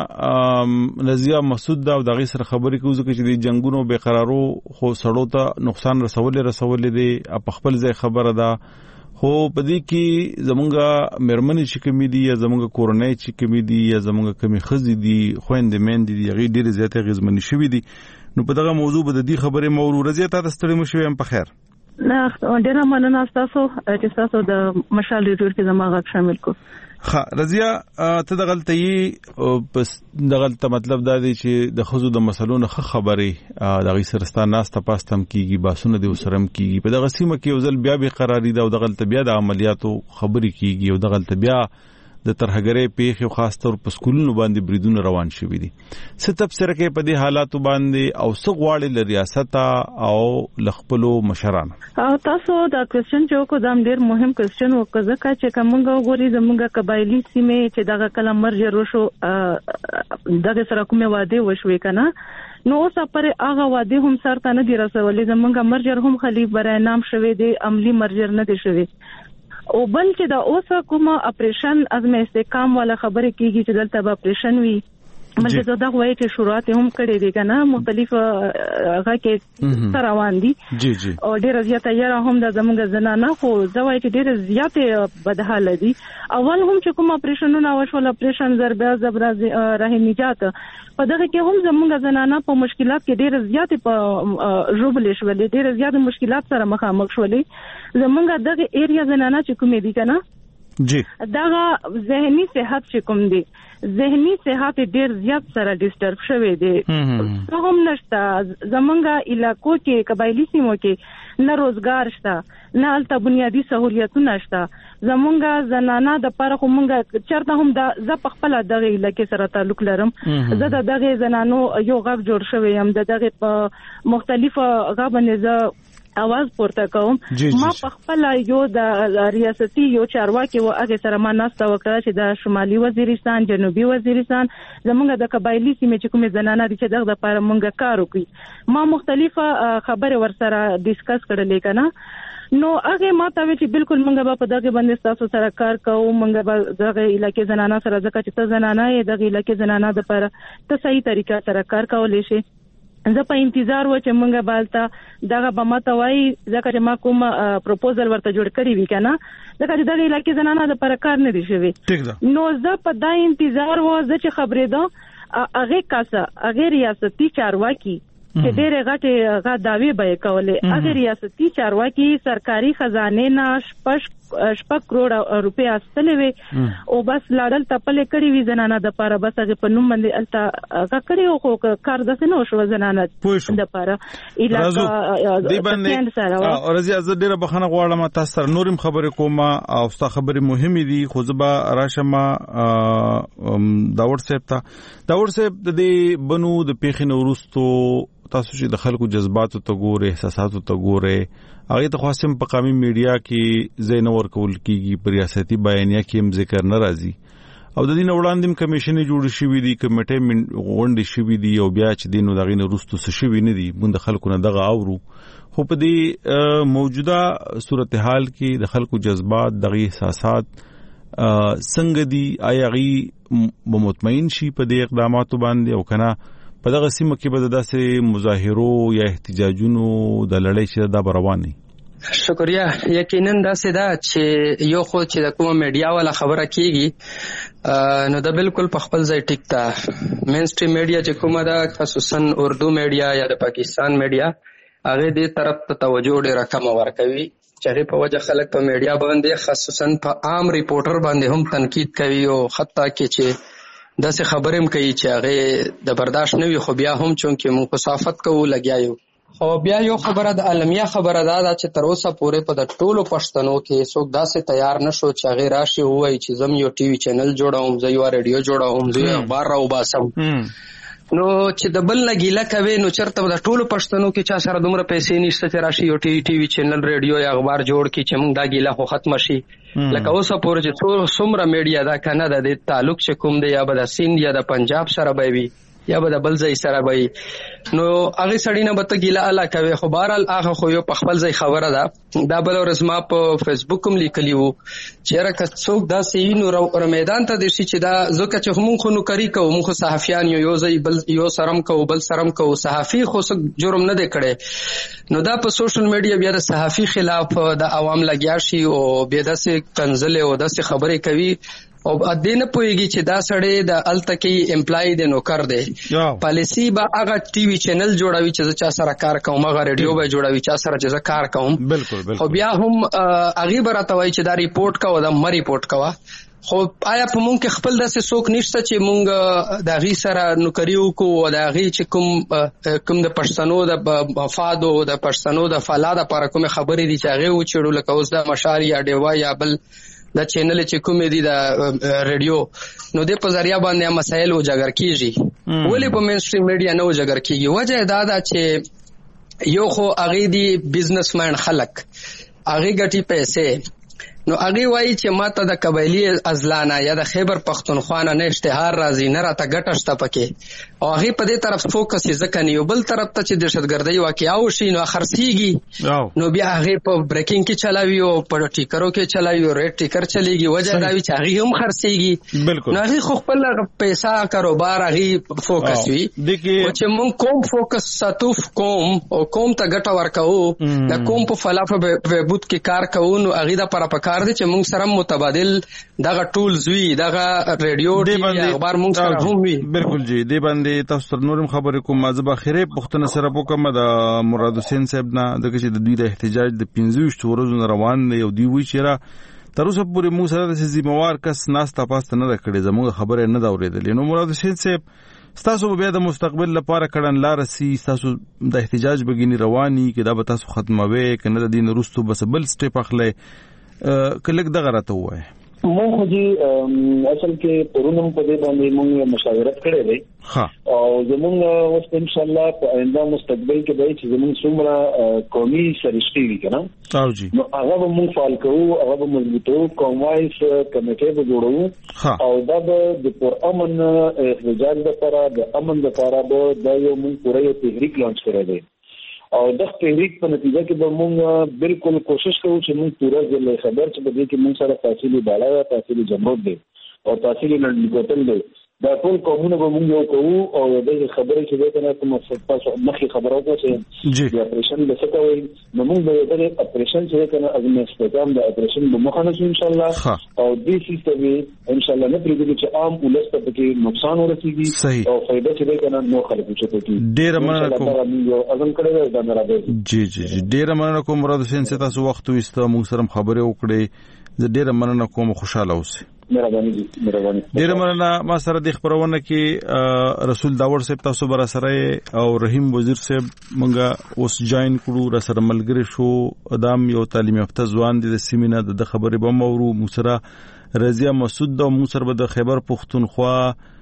نزیه مسعود دا د غیر خبرې کوي چې د جنگونو بے قرارو خو سړو ته نقصان رسول رسول دي په خپل ځای خبره ده خو پدې کې زمونږه مرمنې چې کمی دي یا زمونږه کورنۍ چې کمی دي یا زمونږه کمی خزي دي خويندې مېندې دي هغه ډېر زیاته غزمنې شوې دي نو په دغه موضوع به د دې خبرې مورو رضیت تاسو ستړي مشوي هم په خیر نه ډیره مننه تاسو چې تاسو د مشال ریډیو کې زما غږ شامل کو. خا رضیا ته د غلطي بس د غلطه مطلب دا دی چې د خزو د مسلونو خبرې د غي سرستان ناس ته پاستم کیږي باسونه د وسرم کیږي په دغه سیمه کې وزل بیا به قراری دا د غلطه بیا د عملیاتو خبرې کیږي او د غلطه بیا د ترهګرې پیښ او خاص تور په سکولونو باندې بریدونه روان شوي دي. څه تفسیر کوي په دې حالاتو باندې او څه غواړي ل ریاست او لخپلو مشران؟ او تاسو دا کوېسچن چې کو دا ډېر مهم کوېسچن وکړه چې کومه وګوري زموږه قبایلی سیمه چې دغه کلم مرجر وشو دغه سره کومه واده وشوي کنه نو اوس پر هغه واده هم سره نه دی رسولې زموږه مرجر هم خلیف برای نام شوي دي عملی مرجر نه دي شوي او بل چې دا اوس کومه اپریشن ازمه استحکام والا خبره کیږي چې دلته به اپریشن وي مله دا غوړي چې شروعات هم کړې دي کنه مختلف هغه کې روان دي جی جی او ډېر زیاته یاره هم د زموږ زنانه خو زوای چې ډېر زیاته بدحاله دي اول هم چې کوم اپریشنونه وشول اپریشن ضربه زبر راه نجات په دغه کې هم زموږ زنانه په مشکلات کې ډېر زیاته په ژوبل شول ډېر زیاته مشکلات سره مخامخ شولې زموږ دغه ایریا زنانه چې کومې دي کنه جی دغه ذهني صحت چې کوم دي ذهني صحت ډیر زیات سره ډیسټرب شوی دی څه هم نشته زمونږه علاقو کې قبایلی سیمو کې نه روزګار شته نه الته بنیادی سہولیتونه شته زمونږه زنانه د پاره خو مونږه چرته هم د ز په خپل دغه علاقې سره تعلق لرم زه د دغه زنانو یو غږ جوړ شوی يم د دغه په مختلفه غوښنه ز اواز پورته کوم ما په خپل یو د ریاستي یو چارواکي و هغه سره ما ناسته وکړه چې د شمالي وزیرستان جنوبي وزیرستان زمونږ د قبایلی سیمې چې کومه زنانه دي چې دغه لپاره مونږه کار وکړي ما مختلفه خبره ورسره ډیسکس کړلې کنه نو هغه ما ته چې بالکل مونږه په دغه باندې تاسو سره کار کوو مونږه په دغه علاقې زنانه سره ځکه چې ته زنانه یې دغه علاقې زنانه د لپاره ته صحیح طریقه سره کار کولای شي زه په انتظار و چې مونږه بالته دغه بمته وای ځکه چې ما کوم پروپوزل ورته جوړ کړی وی کنه ځکه چې دغه علاقې زنانه د پر کار نه دي شوی نو زه په دا انتظار و زه چې خبرې ده هغه کاسه هغه ریاستي چارواکي چې ډېر غټه غا داوی به کولې هغه ریاستي چارواکي سرکاري خزانه نه شپږ شپږ کروڑ روپیا استلې وي او بس لاړل تپلې کړې وي زنانه د پاره بس هغه په نوم باندې الته هغه کړی او کار داسې نه شو زنانه د پاره علاقه دی باندې او رضی از ډیره بخنه غواړم تاسو سره نورم خبرې کوم او ستا خبرې مهمه دي خو زبا راشمه داور صاحب ته داور صاحب د دې بنو د پیښې نورستو تاسو چې د خلکو جذباتو ته ګوره احساساتو ته ګوره هغه ته خاصم په قومي میډیا کې زینور کول کیږي په ریاستي بیانیه کې هم ذکر نه راځي او د دین وړاندې کمیشن جوړ شوی دی کمیټه غونډې شوی دی او بیا چې دینو دغه نورستو څه شوی نه دی موږ خلکو نه دغه اورو خو په دې موجوده صورتحال کې د خلکو جذبات دغه احساسات څنګه دي آیا غي مطمئن شي په دې اقداماتو باندې او کنه په دغه سیمه کې به داسې مظاهرو یا احتجاجونو د لړۍ چې دا روان دي شکریا یقینا داسې دا چې یو خو چې د کومه میډیا والا خبره کیږي نو دا بالکل په خپل ځای ټیک تا مین سټریم میډیا چې کومه دا خصوصا اردو میډیا یا د پاکستان میډیا هغه دې طرف ته توجه ډېره کم ورکوي چې په وجه خلک په میډیا باندې خصوصا په عام ریپورټر باندې هم تنقید کوي او حتی کې چې داسې خبرې هم کوي چې هغه د برداشت نه وي خو بیا هم چونکې مونږ مسافت کوو لګیا یو خو بیا یو خبره د عالمیه خبره دا ده چې تر اوسه پورې په د ټولو پښتنو کې څوک داسې تیار نشو چې هغه راشي ووایي چې زم یو ټي وي چینل جوړوم زه یو ریډیو جوړوم زه یو اخبار راوباسم نو چې د بل نه ګیله کوي نو چرته د ټولو پښتنو کې چا سره دومره پیسې نشته چې راشي یو ټي وي چینل ریډیو یا اخبار جوړ کړي چې موږ دا ګیله خو ختم شي لکه اوسه پورې چې څومره میډیا دا کنه د تعلق چې کوم دی یا به د سیند یا د پنجاب سره به وي یا به د بل ځای سره وي نو هغه سړی نه به ته ګیله اله کوي خو بهرحال هغه خو یو په خپل ځای خبره ده دا بل ورځ ما په فیسبوک هم لیکلی وو چې هر که څوک داسې وي نو میدان ته درشي چې دا ځکه چې موږ خو نوکري کوو موږ صحافیان یو یو ځای بل یو سرم کوو بل سرم کوو صحافي خو څه جرم نه دی کړی نو دا په سوشل میډیا بیا د صحافي خلاف د عوام لګیا شي او بیا داسې کنځلې او داسې خبرې کوي او ادې نه پويږي چې دا سړی د التکی امپلای دی نوکر دی پالیسی با هغه ټي وي چینل جوړوي چې چا سره کار کوم هغه ریډیو به جوړوي چا سره چې کار کوم بالکل بالکل خو بیا هم هغه برته وای چې دا ریپورت کا و دا مری ریپورت کا خو آیا په مونږ کې خپل داسې څوک نشته چې مونږ د غي سره نوکریو کو او د غي چې کوم کوم د پښتنو د مفادو د پښتنو د فعاله لپاره کوم خبرې دي چې هغه و چړو لکه اوس د مشال یا ډیوا یا بل د چینل چې کوم دي د ریډیو نو د په ذریعہ باندې مسایل وجګر کیږي ولې په مین سټریم میډیا نه وجګر کیږي وجه دا ده چې یو خو هغه دي بزنسمن خلک هغه ګټي پیسې نو هغه وایي چې ماته د قبایلی ازلانه یا د خیبر پختونخوا نه اشتهار راځي نه راته ګټه شته پکې او هغه په دې طرف فوکس یې ځکه نه یو بل طرف ته چې دهشتګردي واقعا وشي نو خرڅيږي نو بیا هغه په بریکینګ کې چلاوي او په ټیکرو کې چلاوي او ریټ ټیکر چلیږي وجه دا وی چې هغه هم خرڅيږي نو هغه خو خپل پیسې کاروبار هغه فوکس وي او چې مونږ کوم فوکس ساتو کوم او کوم ته ګټه ورکو د کوم په فلافه به بوت کې کار کوو نو هغه د پر په کار دي چې موږ سره متبادل دغه ټولز وی دغه ریډیو ټي وي اخبار موږ سره هم وی بالکل جی دی باندې تاسو نورم خبرې کوم مازه به خیره پښتنه سره وکم د مراد حسین صاحب نه دغه چې د دوی د احتجاج د پنځه ورځې روان دی او دی وی چې تر اوسه پورې موږ سره د ذمہوار کس ناس تاسو نه راکړي زموږ خبره نه دا اورېدلې نو مراد حسین صاحب تاسو به د مستقبل لپاره کړن لار سي تاسو د احتجاج بګینی رواني کې دا به تاسو ختموي کنه د دین رستو بس بل سټیپ اخلي کلک دغه راته وای مونږ خو دي اصل کې پرونم په دې باندې مونږ مشاورت کړې ده ها او زمونږ اوس ان شاء الله په آینده مستقبل کې به چې زمونږ څومره قومي سرشتي وي کنه تاسو جی نو هغه به مونږ فعال کوو هغه به مضبوطو قومایس کمیټه به جوړو او دا د پر امن احتجاج لپاره د امن لپاره به د یو مونږ پوره تحریک لانچ کړی دی او د تحریک په نتیجه کې به مونږ بالکل کوشش کوو چې مونږ پوره ځل خبر چې به دې کې مونږ سره تحصیلي بالا یا تحصیلي جمهور دی او تحصیلي نړیګوتل دی دا ټول قومونه به مونږ یو کوو او د خبرې چې دغه نه کوم تاسو مخکې خبرو کوو چې د اپریشن د څه کوي نو مونږ به د اپریشن چې کنه از نه استفادام د اپریشن به مخانه ان شاء الله او دې سیستم ان شاء الله نه پریږدي چې عام ولست ته کې نقصان ورسیږي او فائدہ چې کنه نو خلکو چې کوي ډیر مننه کوم اذن کړی دا نه راځي جی جی جی ډیر مننه کوم مراد حسین سے تاسو وخت وسته موږ سره خبرې وکړې زه ډیر مننه کوم خوشاله اوسئ مهرباني دي مهرباني ډیر مننه ما سره د خبرونه کې رسول داور صاحب تاسو بر سره او رحیم وزیر صاحب مونږه اوس جوائن کړو را سره ملګری شو ادم یو تعلیم یافته ځوان دي د سیمینه د خبرې به مورو مسره رضیا مسعود د مو سره د خیبر پختونخوا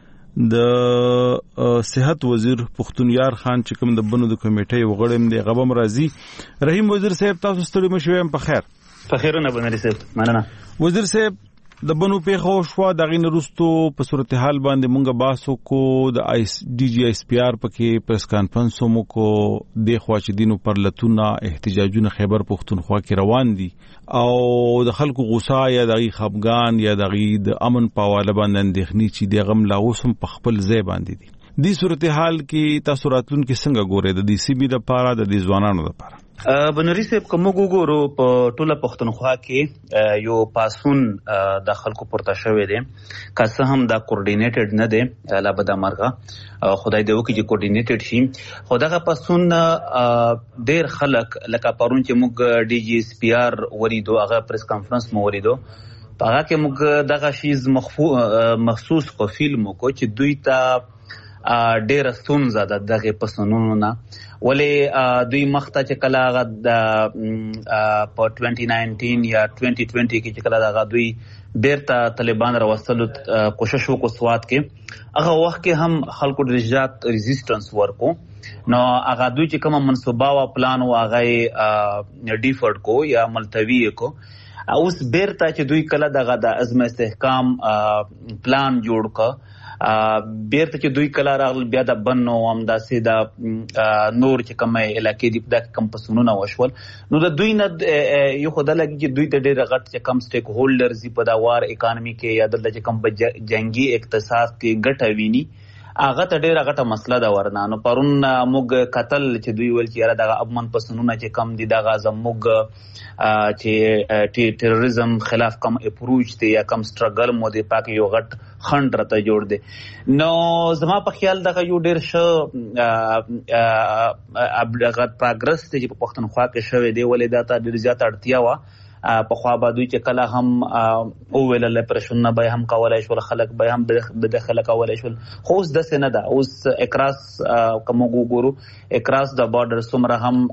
د صحت وزیر پختونیار خان چې کوم د بنو د کمیټې وغړم دی غبم راضي رحیم وزیر صاحب تاسو ستړي مشوي په خیر په خیرونه بنري صاحب مننه وزیر صاحب د بنو پیښو شو د غین رستو په صورتحال باندې مونږه باسو کو د ایس ډي جی ایس پی آر پکې پریس کانفرنس مو کو د خواچدینو پر لتونه احتجاجونه خیبر پختونخوا کې روان دي او د خلکو غوسه یا د خفګان یا د د امن پاواله باندې اندېخنی چې د غم لا اوسم په خپل ځای باندې دي د صورتحال کې تاسو راتلون کې څنګه ګورئ د دې سی بي د پاره د دې ځوانانو لپاره بنوري صاحب کوم وګورو په ټوله پښتونخوا کې یو پاسون د خلکو پورته شوی دی که څه هم دا کوارډینیټډ نه دی لا بده مرګه خدای دې وکړي چې کوارډینیټډ شي خو دغه پاسون ډېر خلک لکه پرون چې موږ ډي جی اس پی آر ولیدو هغه پریس کانفرنس مو ولیدو په هغه کې موږ دغه شیز مخصوص کو فلم کو چې دوی ته ډېر ستونزه ده دغه پاسونونو نه ولې دوی مخته چې کله هغه د په دوه هزار نولس یا دوه هزار بیس کې چې کله هغه دوی بیرته طالبان راوستلو کوشش وکړو سواد کې هغه وخت کې هم خلکو د نجات ریزिस्टنس ورکو نو هغه دوی چې کوم منصوبه او پلان او هغه ډیفرډ کو یا ملتوی کو اوس بیرته چې دوی کله دغه د عزم استحکام پلان جوړ ک بیرته چې دوی کله راغل بیا د بنو هم داسې د نور چې کومه علاقې دی د کمپسونونه وشول نو د دوی نه یو خدای لګي چې دوی ته ډېر غټ چې کم سټیک هولډرز په دا وار اکانومي کې یا د چې کم جنگي اقتصاد کې ګټه ویني هغه ته ډېره غټه مسله ده ورنه. نو پرون موږ کتل چې دوی ویل چې یاره دغه افغان پسنونه چې کم دي دغه زموږ چې ټیرریزم خلاف کم اپروچ دی یا کم سټرګل مو دی پاک یو غټ خند راته جوړ دی. نو زما په خیال دغه یو ډېر ښه هغه پروګرس دی چې په پښتونخوا کې شوی دی ولې دا ته ډېر زیات اړتیا وه. په خوا به دوی چې کله هم اوویل اپریشنونه به هم کولای شول خلک به هم بداخله کولای شول خو اوس داسې نه ده. اوس اکراس که موږ وګورو اکراس د بارډر څومره هم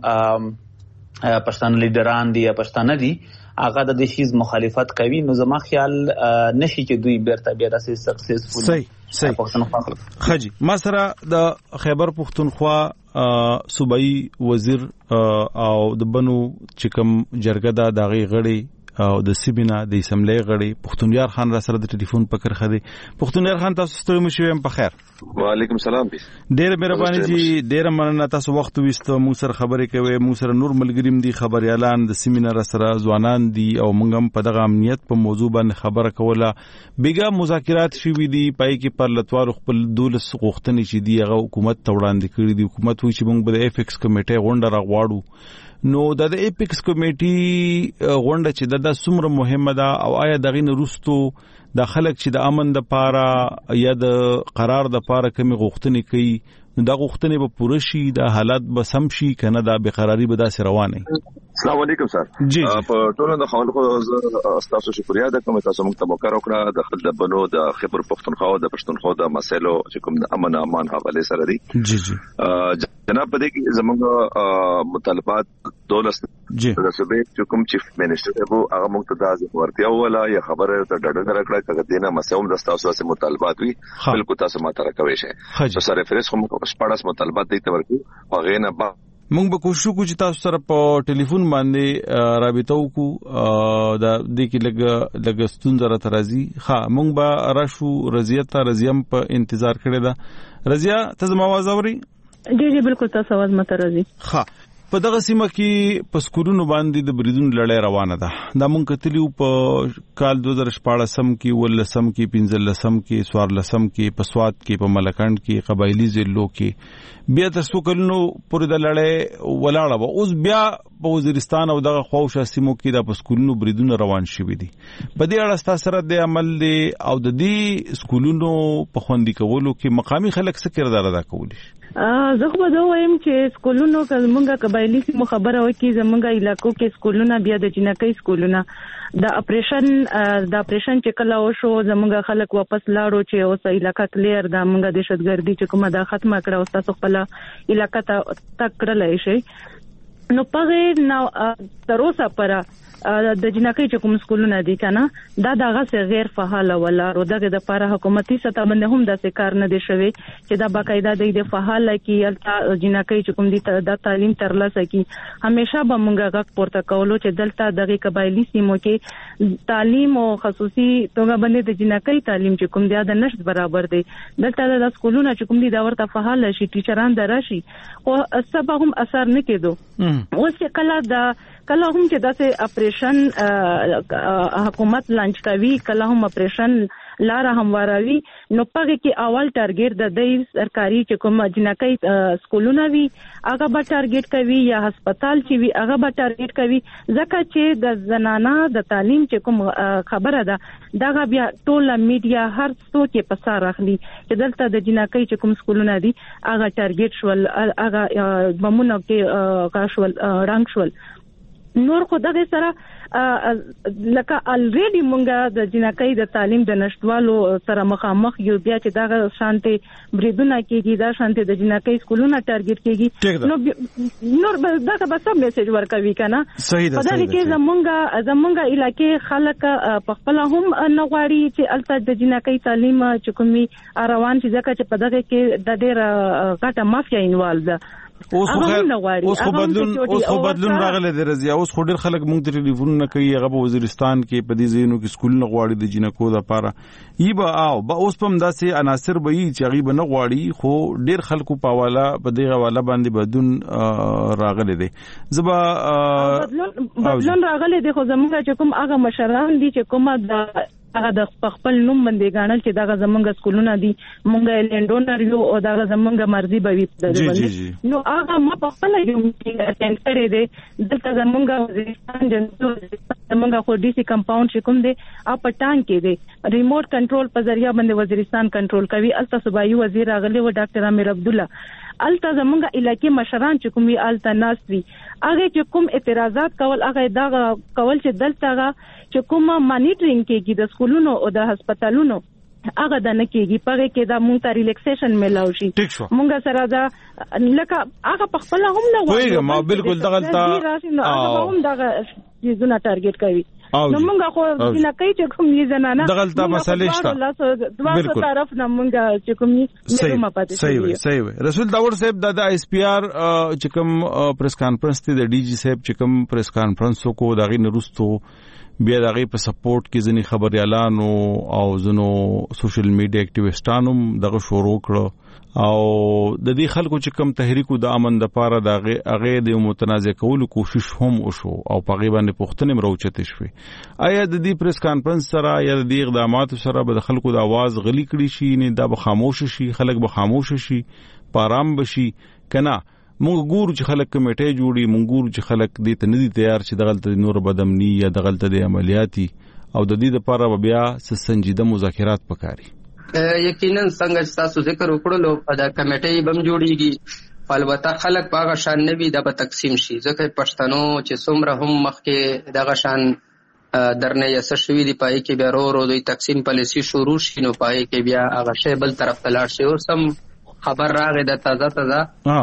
پښتانه لیډران دي یا پښتانه دي هغه د دې شیز مخالفت کوي. نو زما خیال نشي چې دوی بیرته بیا داسې سکسسفول صحیح صحیح خجی. ما سره د خیبر پښتونخوا صوبایي وزیر او د بنو چې کوم جرګه ده د هغې غړي او د سیمینه د اسمبلی غړي پښتونیار خان را سره د ټلیفون په کرخه دی. پښتونیار خان تاسو ستړي مو شوي په خیر؟ وعلیکم سلام. ډېره مهرباني جی ډېره مننه تاسو وخت ویسته موږ سره خبرې کوي. موږ سره نور ملګریم دي خبريالان د سیمینه را سره ځوانان دي او موږ هم په دغه امنیت په موضوع باندې خبره کوله. بیګا مذاکرات شوي دي پای کې پر لتوار خپل دولس غوښتنې چې دی هغه حکومت ته وړاندې کړي دي. حکومت وایي چې موږ به د ایفکس کمیټې غونډه راغواړو. نو د ایپکس کمیټي غونډه چې د څومره مهمه ده او آیا دغه نورستو د خلک چې د امن د پاره یا د قرار د پاره کومي غوښتنې کوي نو دا غوښتنې به پوره شي د حالات به سم شي کنه دا بقراری به داسې روانه. السلام علیکم سر. جی په ټولو د خلکو تاسو شکریا ده کوم تاسو موږ ته موقع راکړه د خپل بنو د خبر پښتونخوا د پښتونخوا د مسایلو چې کوم د امن امان حواله سره دي. جی جی جناب په دې کې زموږ مطالبات دولس جی د صوبې چې کوم چیف منسٹر وو هغه موږ ته د ورتیا ولا یا خبره ته ډډه راکړه کړه دینه مساوم د تاسو سره مطالبات وي بالکل تاسو ماته راکوي شي. نو سره ریفرنس کوم شپږ مطالبات دي ته ورکو هغه نه با موږ به کوشش وکړو چې تاسو سره په ټلیفون باندې رابطه وکړو دا د کې لګ لګ ستونزه را ترازی. ها موږ به راشو رضیه ته رضیم په انتظار کړی دا. رضیه ته زما आवाज اوري؟ جی جی بالکل تاسو आवाज مته راځي. ها په دغه سیمه کې په سکولونو باندې د بریدون لړۍ روانه ده. دا مونږ کتلیو په کال دو هزار شپاړسم کې ولسم کې پنځلسم کې سوارلسم کې په سواد کې په ملکند کې قبایلی ضلعو کې بیا تر څو کلونو پورې د لړۍ ولاړه و. اوس بیا په وزیرستان او دغه خواوشا سیمو کې د سکولونو بریدون روان شوي دي. په دې اړه ستاسو سره د عمل دی او د دې سکولونو په خوندي کولو کې مقامي خلک څه کردار ادا کولی شي؟ زه خو به دا وایم چې سکولونو که زمونږ قبایلي سیمو خبره وکړي زمونږ علاقو کې سکولونه بیا د جنکۍ سکولونه د اپریشن د اپریشن چې کله وشو زمونږ خلک واپس لاړو چې اوس علاقه کلیر د مونږ د دهشتګردي چې کومه دا ختمه کړه او تاسو خپل علاقه ته تک کړلای شي. نو پغه نو تر اوسه پر د جنکۍ چې کوم سکولونه دي کنه دا دغه څه غیر فعال ولا او دغه د لپاره حکومتي سطح باندې هم داسې کار نه دی شوی چې دا باقاعده د فعال کی التا جنکۍ چې کوم دي د تعلیم ترلاسه کی. همیشه به مونږه غږ پورته کولو چې دلته دغه قبایلی سیمو کې تعلیم او خصوصي توګه باندې د جنکۍ تعلیم چې کوم دی د نشد برابر دی. دلته د سکولونه چې کوم دي دا ورته فعال شي ټیچران دراشي او سبا هم اثر نه کېدو. اوس کله دا کله هم چې داسې اپریشن حکومت لانچ کوي کله هم اپریشن لاره همواروي نو پغه کې اول ټارګټ د دې سرکاري چې کوم جنکۍ سکولونه وي هغه به ټارګټ کوي یا هسپتال چې وي هغه به ټارګټ کوي ځکه چې د زنانه د تعلیم چې کوم خبره ده دغه بیا ټول میډیا هر څوک یې په سر اخلي چې دلته د جنکۍ چې کوم سکولونه دي هغه ټارګټ شول هغه بمونه کې کاشول رنگ شول. نور خو دغه سره لکه الریډي مونږه د جنکۍ د تعلیم د نشټوالو سره مخامخ یو بیا چې دغه شانتي بریدونه کېږي دا شانتي د جنکۍ سکولونه ټارګټ کېږي نو نور دغه به سم میسج ورکوي کنه. په دغه کې زمونږه زمونږه علاقې خلک په خپل هم نه غواړي چې الته د جنکۍ تعلیم چې کومي روان شي ځکه چې په دغه کې د ډېر غټه مافیا انوالو ده. اوس خو اوس خو بدلون اوس خو بدلون راغلی دی رضیا. اوس خو ډېر خلک مونږ ته ټلیفونونه کوي هغه په وزیرستان کې په دې ځایونو کې سکولونه غواړي د جنکو لپاره ای به او به اوس په همداسې عناصر به وي چې هغوی به نه غواړي خو ډېر خلکو په حواله په دې حواله باندې بدلون راغلی دی. زه به بدلون راغلی دی خو زموږ چې کوم هغه مشران دي چې کومه د هغه د خپل نوم باندې غاڼل چې دا زمونږ سکولونه دي مونږه لندونر یو او دا زمونږ مرزي به وي باندې نو هغه ما په خپل یو میټینګ اټینډ کړی دی دلته زمونږ وزیرستان جنتو زمونږ خو ډي سي کمپاوند چې کوم دی اپ پټان کې دی ریموټ کنټرول په ذریعہ باندې وزیرستان کنټرول کوي الته صوبایي وزیر راغلی و ډاکټر امیر عبد الله الته زمونږ علاقې مشران چې کومي الته ناس وي هغه چې کوم اعتراضات کول هغه دا کول چې دلته چې کوم مانیټرینګ کېږي د سکولونو او د هسپتالونو هغه د نه کېږي پغه کې دا مونږ ته ریلیکسیشن ملاو شي مونږ سره دا لکه هغه په خپل هم نه وایي ما بالکل دغلطه هغه هم دغه چیزونه ټارګټ کوي نو مونږ خو نه کوي چې کوم یې زنانه دغلطه مسلې شته بالکل طرف نه مونږ چې کوم یې نه پاتې صحیح وي صحیح وي رسول داور صاحب د اس پی آر چې کوم پریس کانفرنس ته د ډي جی صاحب چې کوم پریس کانفرنس کو دغه نرستو بیا دغه په سپورټ کې ځنی خبريالانو او زنو سوشل میډیا اکټیویسټانو دغه شروع کړ او د دې خلکو چې کوم تحریکو د امن د پاره دغه هغه د متنازع کولو کوشش هم وشو او په غیبه باندې پښتنې مروچته شوي آیا د دې پریس کانفرنس سره یا د دې اقدامات سره به خلکو د आवाज غلي کړي شي نه دا به خاموش شي خلک به خاموش شي پارام بشي کنه مونږ ګورو چې خلک کمیټې جوړي مونږ ګورو چې خلک دې ته ندي تیار چې دغلت نور بدامنی یا دغلت د عملیاتي او د دې لپاره بیا سنجیده مذاکرات پکاري یقینا څنګه تاسو ذکر وکړلو په د کمیټې بم جوړيږي البته خلک باغ شان نبی د په تقسیم شي ځکه پښتنو چې څومره هم مخکې دغه شان درنه یې سشوي دی پای کې بیا ورو ورو دوی تقسیم پالیسی شروع شي نو پای کې بیا هغه شی بل طرف ته لاړ شي او سم خبر راغی د تازه تازه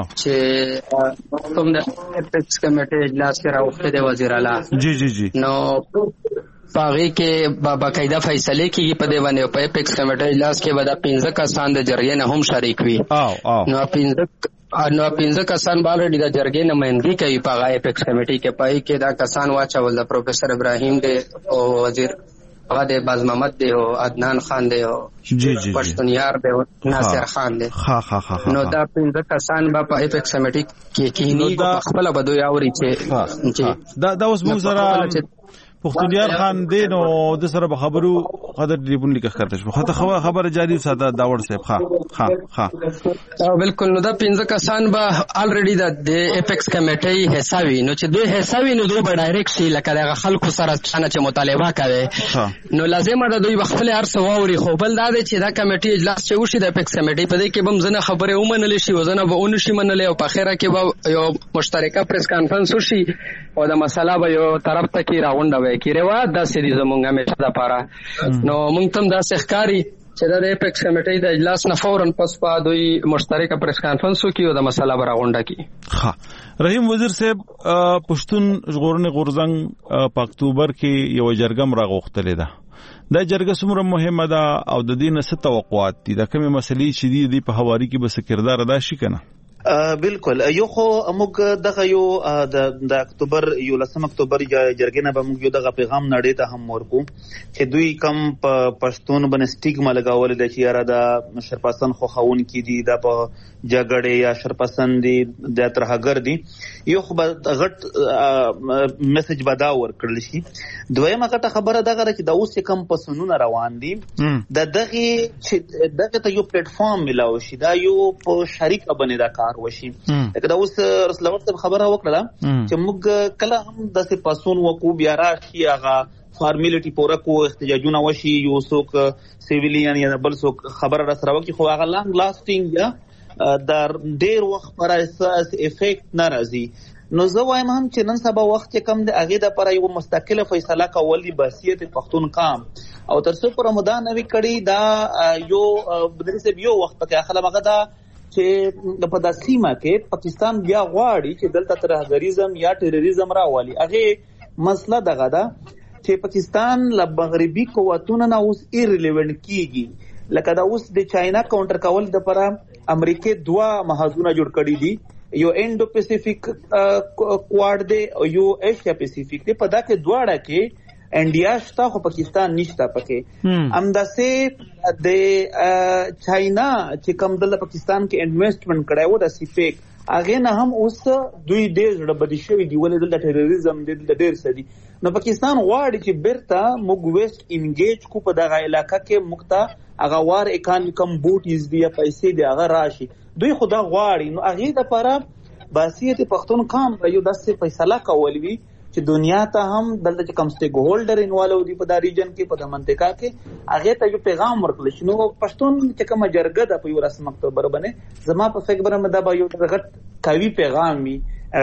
چې کوم د اپیکس کمیټې اجلاس کې راوخته د وزیر اعلی جی جی جی نو باغی کې با باقاعده فیصله کیږي په دی باندې په اپیکس کمیټې اجلاس کې ودا پنځه کسان د جرګې نه هم شریک وي نو پنځه نو پنځه کسان باندې د جرګې نمائندګي کوي په اپیکس کمیټې کې پای کې دا کسان واچول د پروفیسور ابراهیم دی او وزیر هغه د باز محمد دی او عدنان خان دی او جی جی پښتونیار دی ناصر خان دی ها ها ها نو دا پنځه کسان به په اپیکس کمیټې کې کینی خپل بدوي اوري چې دا دا اوس موږ سره پښتونیار خان دی نو د سره به خبرو قدر ټلیفون لیکه کړته شو خاطر خبر جاری ساده داور صاحب ها ها ها بالکل نو دا پنځه کسان به الریډي د اپیکس کمیټې حسابي نو چې دوی حسابي نو دوی به ډایرکټ شي لکه د خلکو سره چې مطالبه کوي نو لازم ده دوی خپل ارسه ووري خو بل دا چې دا کمیټې اجلاس چې وشي د اپیکس کمیټې په دې کې بم زنه خبره ومنل شي وزنه به اون شي منل او په اخره کې به یو مشترکه پریس کانفرنس وشي او د مسله به یو طرف ته کې راونډه وي کې روا د سړي زمونږه مې ده پاره نو مونږ تم دا ښکاری چې د اپیکس کمیټې د اجلاس نه فورن پس په دوی مشترکه پریس کانفرنس وکړي او د مسله به راونډه کړي ها رحیم وزیر صاحب پښتون ژغورنې غورځنګ په اکتوبر کې یو جرګه راغوښتلې ده دا جرګه څومره مهمه ده او د دې نه څه توقعات دي د کومې مسلې چې دي په حواله کې به کردار ادا شي کنه بالکل یو خو موږ دغه یو د اکتوبر یو لسم اکتوبر جرګې نه به موږ یو دغه پیغام نړۍ ته هم ورکو چې دوی کم په پښتون باندې سټیګما لګول د چې یاره د شرپسند خو خاون کې دي د په جګړې یا شرپسند دي د ترهګر دي یو خو غټ میسج بدا ورکړل شي دویمه غټه خبره دغه چې د اوس کم پسونونه روان دي د دغه چې دغه ته یو پلیټ فارم ملاوي شي دا یو په شریک باندې دا کار وشي لکه دا اوس رسول الله خبره وکړه چې موږ کله هم د څه پاسون وکو بیا راشي هغه فارمیلیټي پوره کو احتجاجونه وشي یو څوک سیویلیان یا بل څوک خبره را سره وکي خو هغه لانګ لاسټینګ یا در ډیر وخت پر اساس افیکټ ناراضي نو زه وایم هم چې نن سبا وخت کم د اغه د پر یو مستقله فیصله کول دی بحثیت پښتون قام او تر څو پر مدان نوي کړي دا یو بدرسه یو وخت په اخله مغه دا چې په داسې سیمه کې پاکستان بیا غواړي چې دلته ترهګریزم یا ټیرریزم راولي هغه مسله دغه ده چې پاکستان له مغربي قوتونو نه اوس ایرلیونټ کیږي لکه دا اوس د چاینا کاونټر کول د پر امریکا دوا محاذونه جوړ کړي دي یو انډو پیسفیک کوارډ دی او یو ایشیا پیسفیک دی په دا کې دواړه کې انډیا شته خو پاکستان نشته پکې همداسې د چاینا چې کوم د پاکستان کې انویسټمنٹ کړی و د سیپیک هغه نه هم اوس دوی ډېر زړه بدی شوی دی ولې د ټیرریزم د ډېر سدي نو پاکستان غواړي چې بیرته موږ ویسټ انګیج کو په دغه علاقې کې مخته هغه وار اکانومیکم بوټیز دی پیسې دی هغه راشي دوی خدا غواړي نو هغه د لپاره باسیت پښتون کام یو داسې فیصله کول وی چې دنیا ته هم دلته چې کم سټیک هولډر انوالو دی په دا ریجن کې په د منطقه کې هغه ته یو پیغام ورکړل شي نو پښتون چې کوم جرګه د په یو رسم مکتوب باندې زما په فکر باندې دا به یو غټ قوي پیغام وي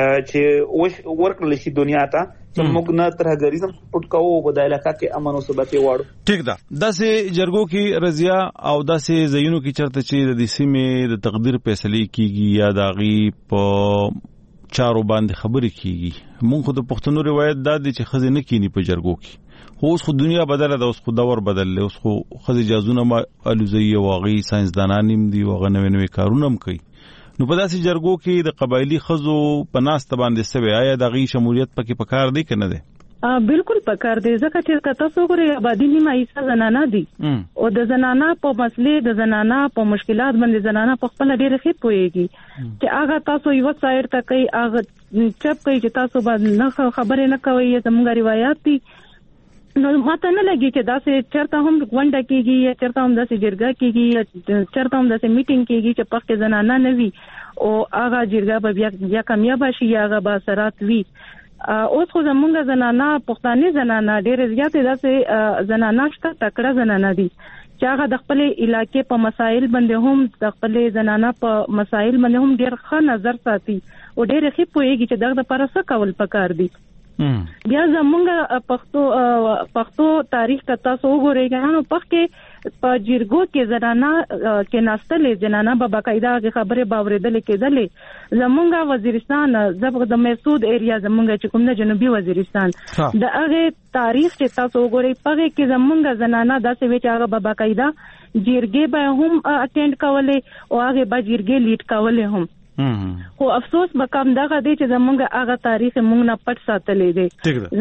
چې ورکړل شي دنیا ته چې موږ نه ترهګریزم پټ کوو په د علاقې کې امن او ثبات واړو ټیک ده داسې جرګو کې رضیا او داسې زینو کې چرته چې د سیمې د تقدیر فیصله کیږي یا داغي په چارو باندې خبرې کیږي مونږ خو د پښتنو روایت دا دي چې خزینه کینی په جرګو کې خو اوس خو دنیا بدله ده اوس خو دور بدل له اوس خو خزې جازونه ما الوزي واغي ساينسدانان نیم دي واغه نوې نوې کارونه هم کوي نو په داسې جرګو کې د قبایلی خزو په ناس ته باندې سوي آیا د غي شمولیت پکې پکار دی کنه ده بالکل پکار دی ځکه چې تاسو غوړي آبادی نیمه حصہ زنانه دي او د زنانه په مسلې د زنانه په مشکلات باندې زنانه په خپل ډېر ښه پوهیږي چې هغه تاسو یو سایر ته کوي هغه چپ کوي چې تاسو باندې نه خبرې نه کوي زموږ روایت دي نو ماته نه لګي چې داسې چرته هم ونډه کیږي یا چرته هم داسې جرګه کیږي یا چرته هم داسې میټینګ کیږي چې پخې زنانه نه وي او هغه جرګه به بیا بیا کامیاب شي یا هغه به اثرات وي اوس خو زمونږ زنانه پښتانه زنانه ډېر زیات داسې زنانه شته تکړه زنانه دي چې هغه د خپل علاقې په مسایل باندې هم د خپل زنانه په مسایل باندې هم ډېر ښه نظر ساتي او ډېر ښه پوهیږي چې دغه لپاره څه کول پکار دي بیا زمونږ پښتو پښتو تاریخ ته تاسو وګورئ نو پخې په جرګو کې زنانه کې ناستلې زنانه به باقاعده خبره باورېدل کېدلې زمونږ وزیرستان زبر د مسعود ایریا زمونږ چې کوم د جنوبي وزیرستان د هغه تاریخ چې تاسو وګورئ پغه کې زمونږ زنانه داسې وی چې هغه به باقاعده جرګې به هم اټینډ کولې او هغه به جرګې لیډ کولې هم خو افسوس مقام دغه دی چې زمونږ هغه تاریخ موږ نه پټ ساتلې دي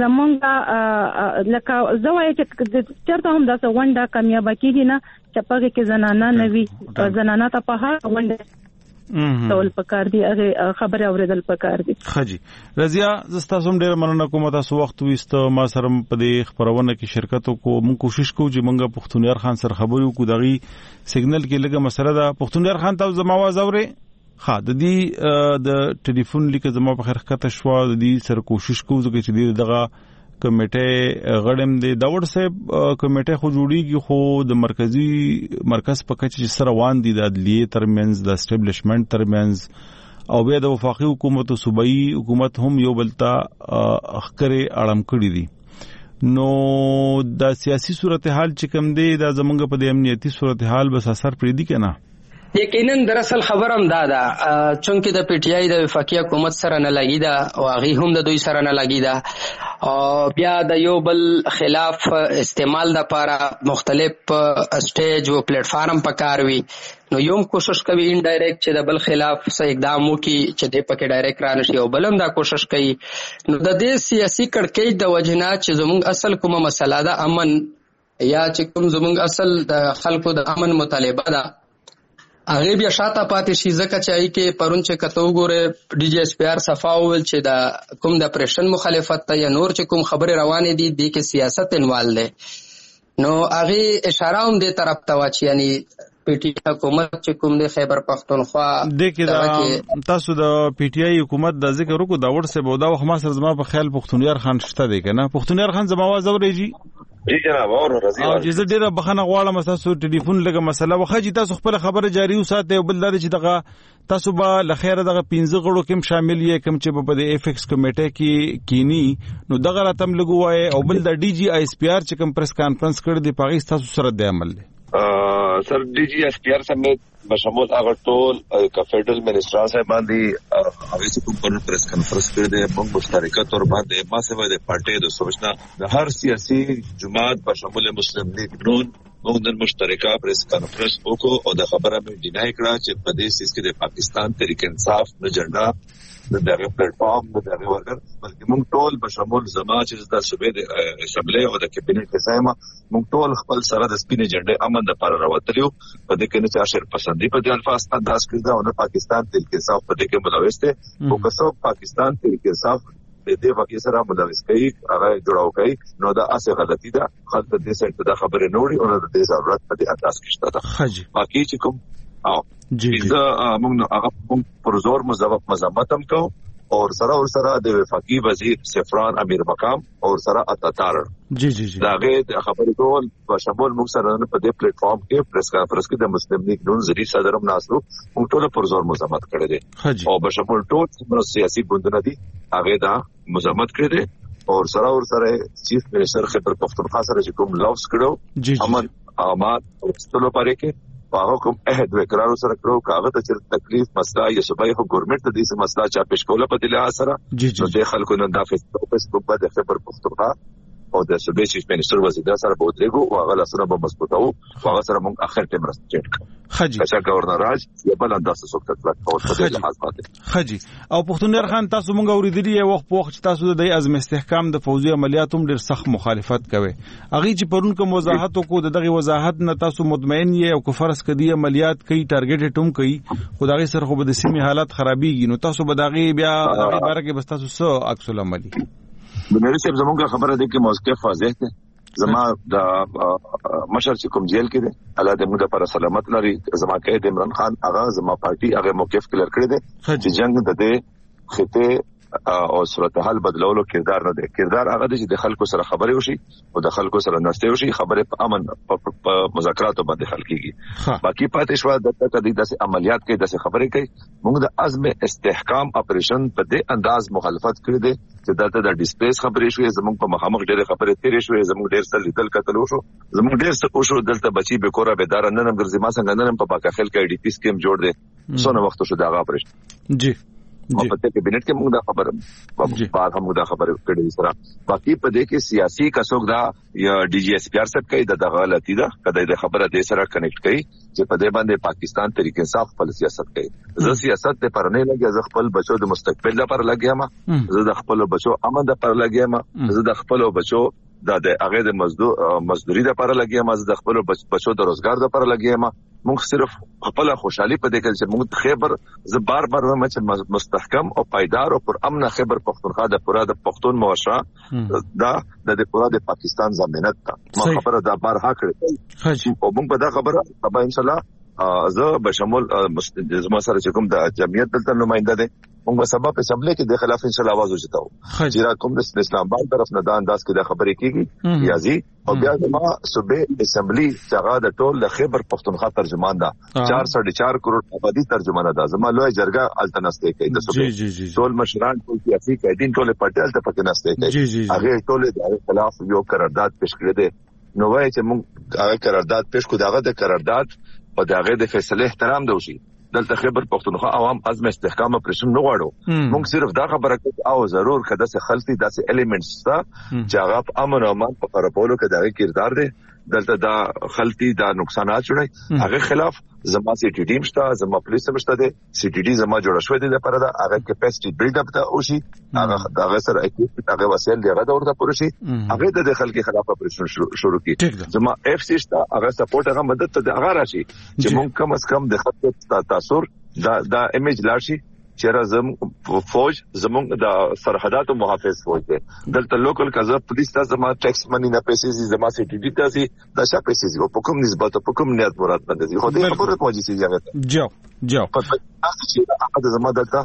زمونږ لکه زوای چې چرته هم داسې ونډه کامیاب کیږي نه چې پغه کې زنانه نوي زنانه ته په هر ونډه ټول پکار دي هغه خبره اوریدل پکار دي خجی رضیا زستا سم ډیر مننه کوم تاسو وخت وست ما سره په دې خبرونه کې شرکت کو مونږ کوشش کوو چې مونږ پښتونیار خان سره خبرو کو دغه سیګنل کې لګه مسله ده پښتونیار خان تاسو زما आवाज اوري ها د دې د ټلیفون لیک زما په خرخته شو د دې سره کوشش کوو چې دې دغه کمیټه غړم دې دا وړ صاحب کمیټه خو جوړیږي خو د مرکزی مرکز په کچ چې سره وان دي د عدلیه ترمنځ د اسټابلیشمنت ترمنځ او بیا د وفاقي حکومت او صوبایي حکومت هم یو بلتا اخکره اړم کړی دي نو د سیاسي صورتحال چې کوم دی د زمونږ په د امنیتي صورتحال بس اثر پرې دي کنه یقینا دراصل خبرم دا ده چونکه د پی ټی آی د وفاقي حکومت سره نه لګی دا او هغه هم د دوی سره نه لګی دا او بیا د یو بل خلاف استعمال د لپاره مختلف سټیج او پلیټ فارم پکاروي نو یوم کوشش کوي ان ډایرکټ چې د بل خلاف څه اقدام وکړي چې د پکې ډایرکټ رانه شي او بلم دا کوشش کوي نو د دې سیاسي کړکېچ د وجنه چې زموږ اصل کومه مسله ده امن یا چې کوم زموږ اصل د خلکو د امن مطالبه ده هغه بیا شاته پاتې شي ځکه چې ای کې پرون چې کتو ګوره ډي جی اس پی آر صفاول چې دا کوم د پرشن مخالفت ته یا نور چې کوم خبره روانه دي د کې سیاست انوال ده نو هغه اشاره هم دې طرف ته واچي یعنی پی ټی آی حکومت چې کوم د خیبر پختونخوا د کې تاسو د پی ټی آی حکومت د ذکر وکړو دا ورسه بودا خو ما سره زما په خیال پختونیار خان شته دی کنه پختونیار خان زما आवाज اورېږي جی جناب اور رضی او چې ډیره بخنه غواړم تاسو ټلیفون لګه مسله وخی تاسو خپل خبره جاری وساته او بل دا چې دغه تاسو به لخيره دغه پنځه غړو کوم شامل یې کوم چې په د ایف ایکس کمیټه کې کینی نو دغه راتم لګوای او بل د ډي جی اس پی آر چې کوم پریس کانفرنس کړ دی پاغي تاسو سره د عمل دی سر ډي جی اس پی آر سمیت بشمول هغه ټول ک فیډرل منسټر صاحب باندې هغه چې کوم پر پریس کانفرنس کړی دی په مشترکه تور باندې ما سره د پارټي د سوچنا د هر سیاسي جماعت بشمول مسلم لیگ نون موږ د مشترکه پریس کانفرنس وکړو او د خبره مې ډینای کړه چې په دې سیس کې د پاکستان تحریک انصاف نه جنډا د دغه پلیټ فارم د دغه ورکر بلکې موږ ټول بشمول زما چې د صوبې د اسمبلی او د کابینټ قسمه موږ ټول خپل سره د سپینې جنډې امن د پر راوتلیو په دې کې نه چې اشر پسندي په دې الفاظ انداز کړی دا او پاکستان تل کې صاف په دې کې ملوث دي او که څو پاکستان تل کې صاف د دې وکي سره ملوث کوي هغه جوړاو کوي نو دا اسه غلطی ده خلک دې سره د خبرې نوړي او د دې ضرورت په دې انداز کې شته ده باقي چې کوم او جی دا موږ هغه پر زور مذمت هم کوو اور سره اور سره د وفاقي وزیر سفران امیر مقام اور سره اتاتار جی جی جی داغه خبرې ټول په شمول موږ سره په دې پلیټ فارم کې پریس کانفرنس کې د مسلم لیگ نون زری صدرم ناسو موږ ټول پر زور مذمت کړی دي او په شمول ټول څومره سیاسي ګوندونه دي هغه دا مذمت کړی دي اور سره اور سره چیف منسٹر خیبر پختونخوا سره چې کوم لوز کړو امن امان او ستلو پاره کې په کوم عہد وکړو سره کړو کاغذ ته تکلیف مسله یا صوبایي حکومت ته د دې مسله چا پیش کوله په دې لحاظ سره نو د خلکو نن د فیسبوک باندې خبر پختونخوا او د صوبې چیف منسٹر وزیر سره په درېګو او هغه سره به مضبوطو او هغه سره موږ اخر ټیم راځي خجی چې گورنر راج یا بل انداسه سوکت تلک او په دې لحاظ باندې خجی او پختونر خان تاسو موږ اوریدلی یو وخت په وخت تاسو د ازم استحکام د فوزي عملیاتو ډیر سخت مخالفت کوي اغه چې پرون کوم وضاحت کو دغه وضاحت نه تاسو مطمئن یې او کفرس کدی عملیات کوي ټارګټ ټوم کوي خدای سره خو به د سیمه حالت خرابېږي نو تاسو به دغه بیا دغه باره کې بس تاسو سو عکس العملی بنری صاحب زموږه خبره ده کې موقف واضح ده زما د مشر چې کوم جیل کې ده الله دې موږ پر سلامت لري زما کې د عمران خان هغه زما پارټي هغه موقف کلر کړی دی چې جنگ د دې خطه او صورتحال بدلولو کردار نه دی کردار هغه چې د خلکو سره خبرې وشي او د خلکو سره نسته وشي خبره په امن په مذاکراتو باندې حل کیږي باقي پاتې شو د تدې د عملیات کې د خبرې کوي موږ د عزم استحکام اپریشن په دې انداز مخالفت کړی دی چې دلته د ډیسپلیس خبرې شوې زموږ په مخامخ ډېر خبرې تیرې شوې زموږ ډېر څه لیدل کتل وشو زموږ ډېر څه وشو دلته بچي به کورا به دار نن ګرځي ما څنګه نن په پاکخل کې ډي پی سکیم جوړ دي سونه وخت شو دا اپریشن جی او په دې کابینټ کې موږ دا خبره په بعد هم دا خبره کړې سره باقي په دې کې سیاسي کڅوګ دا یا ډي جی اس پی آر سب کوي دا غلطي ده کله د خبره دې سره کنیکټ کوي چې په دې باندې پاکستان طریقې انصاف خپل سیاست کوي زه سیاست ته پر نه لګي زه خپل بچو د مستقبل لپاره لګیم زه د خپل بچو امن لپاره لګیم زه د خپل بچو دا د هغه د مزدور مزدوري لپاره لګیم زه د خپل بچو د روزګار لپاره لګیم موږ صرف خپل خوشحالي په دې کې چې موږ خیبر زه بار بار وایم چې مستحکم او پایدار او پر امن خیبر پختونخوا د پورا د پختون موشه دا د پورا د پاکستان ضمانت ده ما خبره دا بار ها کړې او موږ په دا خبره سبا ان شاء الله زه به شمول زما سره چې کوم د جمعیت دلته نمائنده ده موږ به سبا په اسمبلی کې د خلاف ان شاء الله आवाज وچتاو چې را کوم د اسلام آباد طرف نه دا انداز کې د خبرې کیږي یازي او بیا زما صوبې اسمبلی څنګه د ټول د خیبر پختونخوا ترجمان ده چار سو چار کروڑ آبادی ترجمان ده زما لوی جرګه التنسته کوي د صوبې ټول مشران ټول سیاسي قائدین ټول پټل ته پکې نسته کوي هغه ټول د خلاف یو قرارداد پیش کړی دی نو وایي چې موږ هغه قرارداد پیش کو داغه د قرارداد او داغه د فیصله احترام دوشي دلته خبر پختونخوا عوام عزم استحکام اپریشن نه غواړو موږ صرف دا خبره کوي او ضرور کده څه خلطي داسې الیمنټس تا چې هغه امن او امان په پرپولو کې دغه کردار دی دلته دا خلطي دا نقصانات جوړي هغه خلاف زما سي ټي ټیم شته زما پولیس مشته دي سي ټي ډي زما جوړ شوې دي لپاره دا هغه کیپاسټي بیلډ اپ ته او شي هغه هغه سره اکیپ هغه وسایل دی هغه د ورته پوره شي هغه د خلکو خلاف اپریشن شروع کی زما اف سي شته هغه سپورټ هغه مدد ته هغه راشي چې مونږ کم از کم د خط تاثیر دا دا ایمیج لاشي چې زم فوج زمونږ د سرحداتو محافظ فوج دی دلته لوکل کزا پولیس ته زما ټیکس منی نه پیسې زی زما سی ټي ډي ته زی دا څه پیسې زی په کوم نسبت په کوم نیت مراد باندې زی خو دې خبره پوجي سي ځای جو جو په تاسو چې هغه زما دلته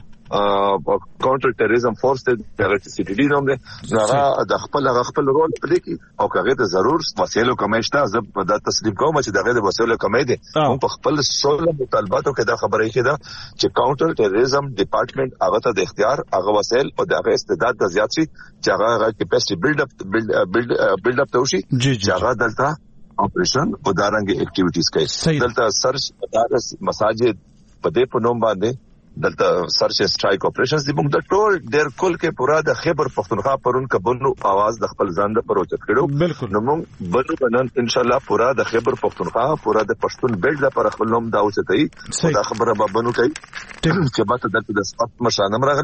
کاونټر ټیرریزم فورس ته د سی ټي ډي نوم دی هغه د خپل هغه خپل رول پلی کی او هغه د ضرور وسایلو کمیشته زه په دا تسلیم کوم چې دغه د وسایلو کمی دي هم په خپل سول مطالباتو کې دا خبره یې ده چې کاونټر ټیرریزم ډپارټمنټ هغه ته د اختیار هغه وسایل او دغه استعداد د زیات شي چې هغه کیپاسټي بیلډ اپ بیلډ اپ ته وشي چې هغه دلته اپریشن او دارنګ اکټیویټیز کوي دلته سرچ مدارس مساجد په دې په نوم باندې دلته سرچ سټرایک اپریشنز دی موږ د ټول ډیر کول کې پورا د خیبر پختونخوا پرون کبنو आवाज د خپل ځان د پروچت کړو نو موږ بنو بنن ان شاء الله پورا د خیبر پختونخوا پورا د پښتون بیلډ لپاره خپل نوم دا اوسه کوي دا خبره به بنو کوي چې باته دلته د سپت مشانم راغلي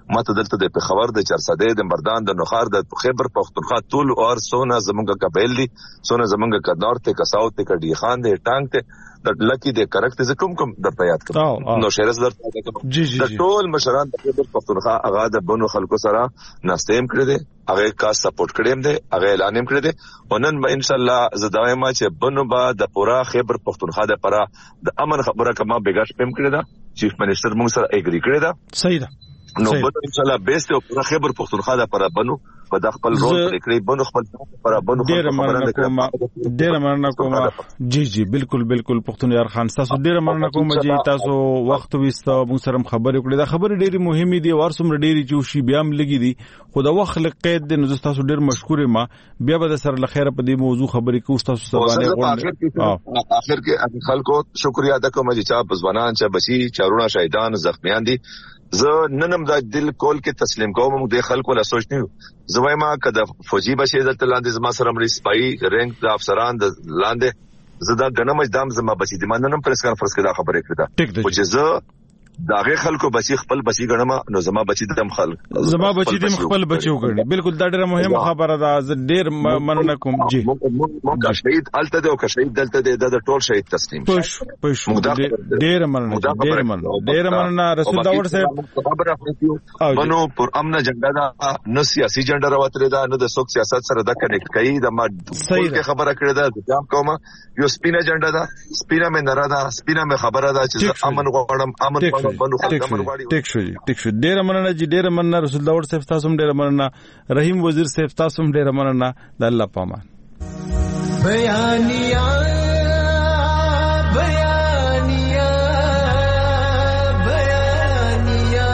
ماته دلته د پېښور د چرسدې د مردان د نوخار د خیبر پختونخوا ټول اور سونه زمونږه قبایل دي سونه زمونږه کدنور ته کساو ته کډی خان د ټانګ ته د لکی د کرکټ ز کوم کوم درته یاد کړم نو شهرز درته د ټول مشران د خیبر پختونخوا هغه د بنو خلکو سره ناستیم کړی دي هغه کا سپورټ کړیم دي هغه اعلان هم کړی دي ونن به ان شاء الله زداوی ما چې بنو با د پورا خیبر پختونخوا د پرا د امن خبره کما بیګاش پم کړی دا چیف منسٹر موږ سره اګری کړی دا صحیح ده نو بنو ان شاء الله بیس ته پورا خیبر پختونخوا د پرا بنو په د خپل رول لري بنو خپل پر بنو ډیر مننه کوم ډیر مننه کوم جی جی بالکل بالکل پښتون یار خان تاسو ډیر مننه کوم جی تاسو وخت وسته موږ سره خبرې کړې دا خبرې ډېری مهمه دي ورسوم ډېری چوشي بیا هم لګي دي خو دا وخت لقید د نو تاسو ډیر مشکور ما بیا به سره لخيره په دې موضوع خبرې کوو تاسو سره باندې اخر کې خلکو شکریا ادا کوم چې چا بزوانان چا بچي چارونه شهیدان زخمیان دي زه ننم دا دل کول کې تسلیم کوم د خلکو له سوچ نه زوایما کده فوجي بشي دلته لاندې زما سره مری سپای رینک د افسران د لاندې زدا غنم دام زما بچي د مننم پریس کانفرنس کې دا خبره کړه او چې زه داغه خلکو بچي خپل بچي غنما نو زما بچي دم خلک زما بچي دم خپل بچو غړي بالکل دا ډیره مهمه خبره ده ډیر مننه کوم جی مونږه شهید الته ده او که شهید دلته ده د ټول شهید تسلیم پښ پښ ډیر مننه ډیر مننه ډیر مننه رسول داور صاحب خبره کوي منو پر امن جنډا دا نه سیاسي جنډا راوتره ده نه د سوک سیاست سره د کنیکټ کوي د ما ټول خبره کړې ده ځم کوم یو سپینه جنډا ده سپینه مې نه را ده سپینه مې خبره ده چې امن غواړم امن ټیک شو ټیک شو ډیر مننه جی ډیر مننه رسول داور صاحب تاسو هم ډیر مننه رحیم وزیر صاحب تاسو هم ډیر مننه د الله پامان بیانیا بیانیا بیانیا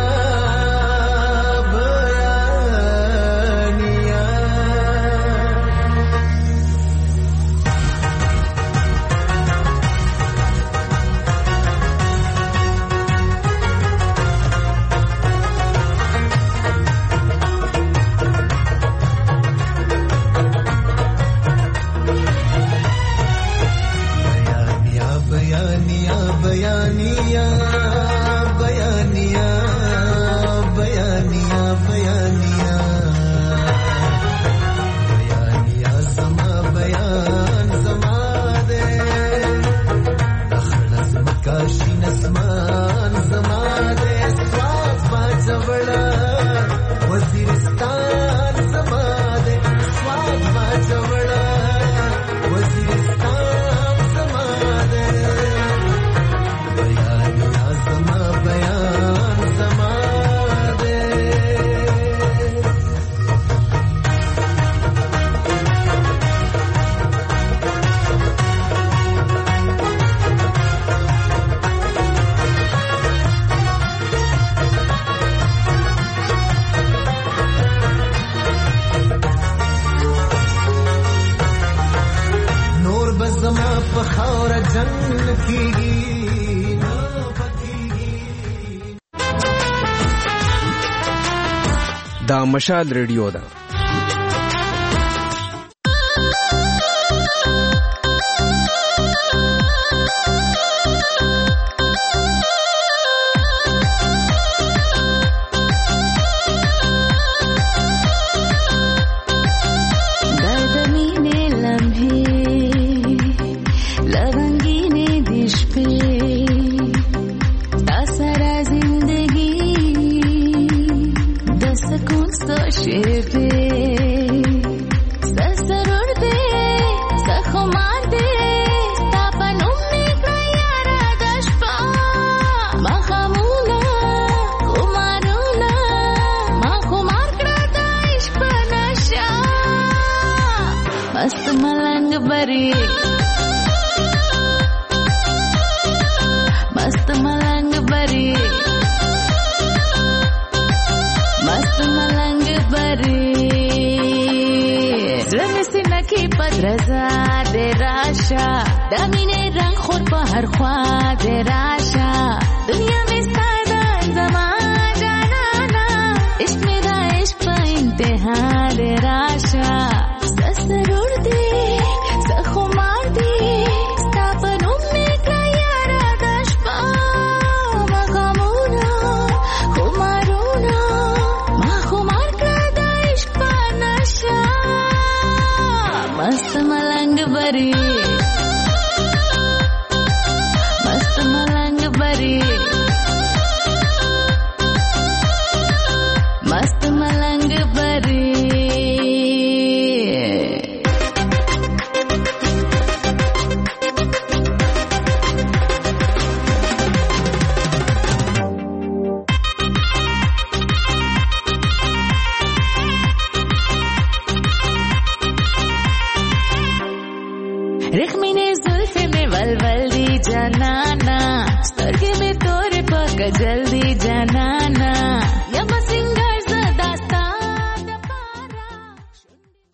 بیانیا بیانیا بیانیا بیانیا بیانیا زما بیان زما دے دخل از مکاشی نسمان زما دے سواز باجوڑا وزیرستان زما دے سواز باجوڑا وزیرستان دا مشال ریډیو ده No रखमीने जुल्फे में वलवल दी जनाना स्तरगे में तोरे पक जल्दी जनाना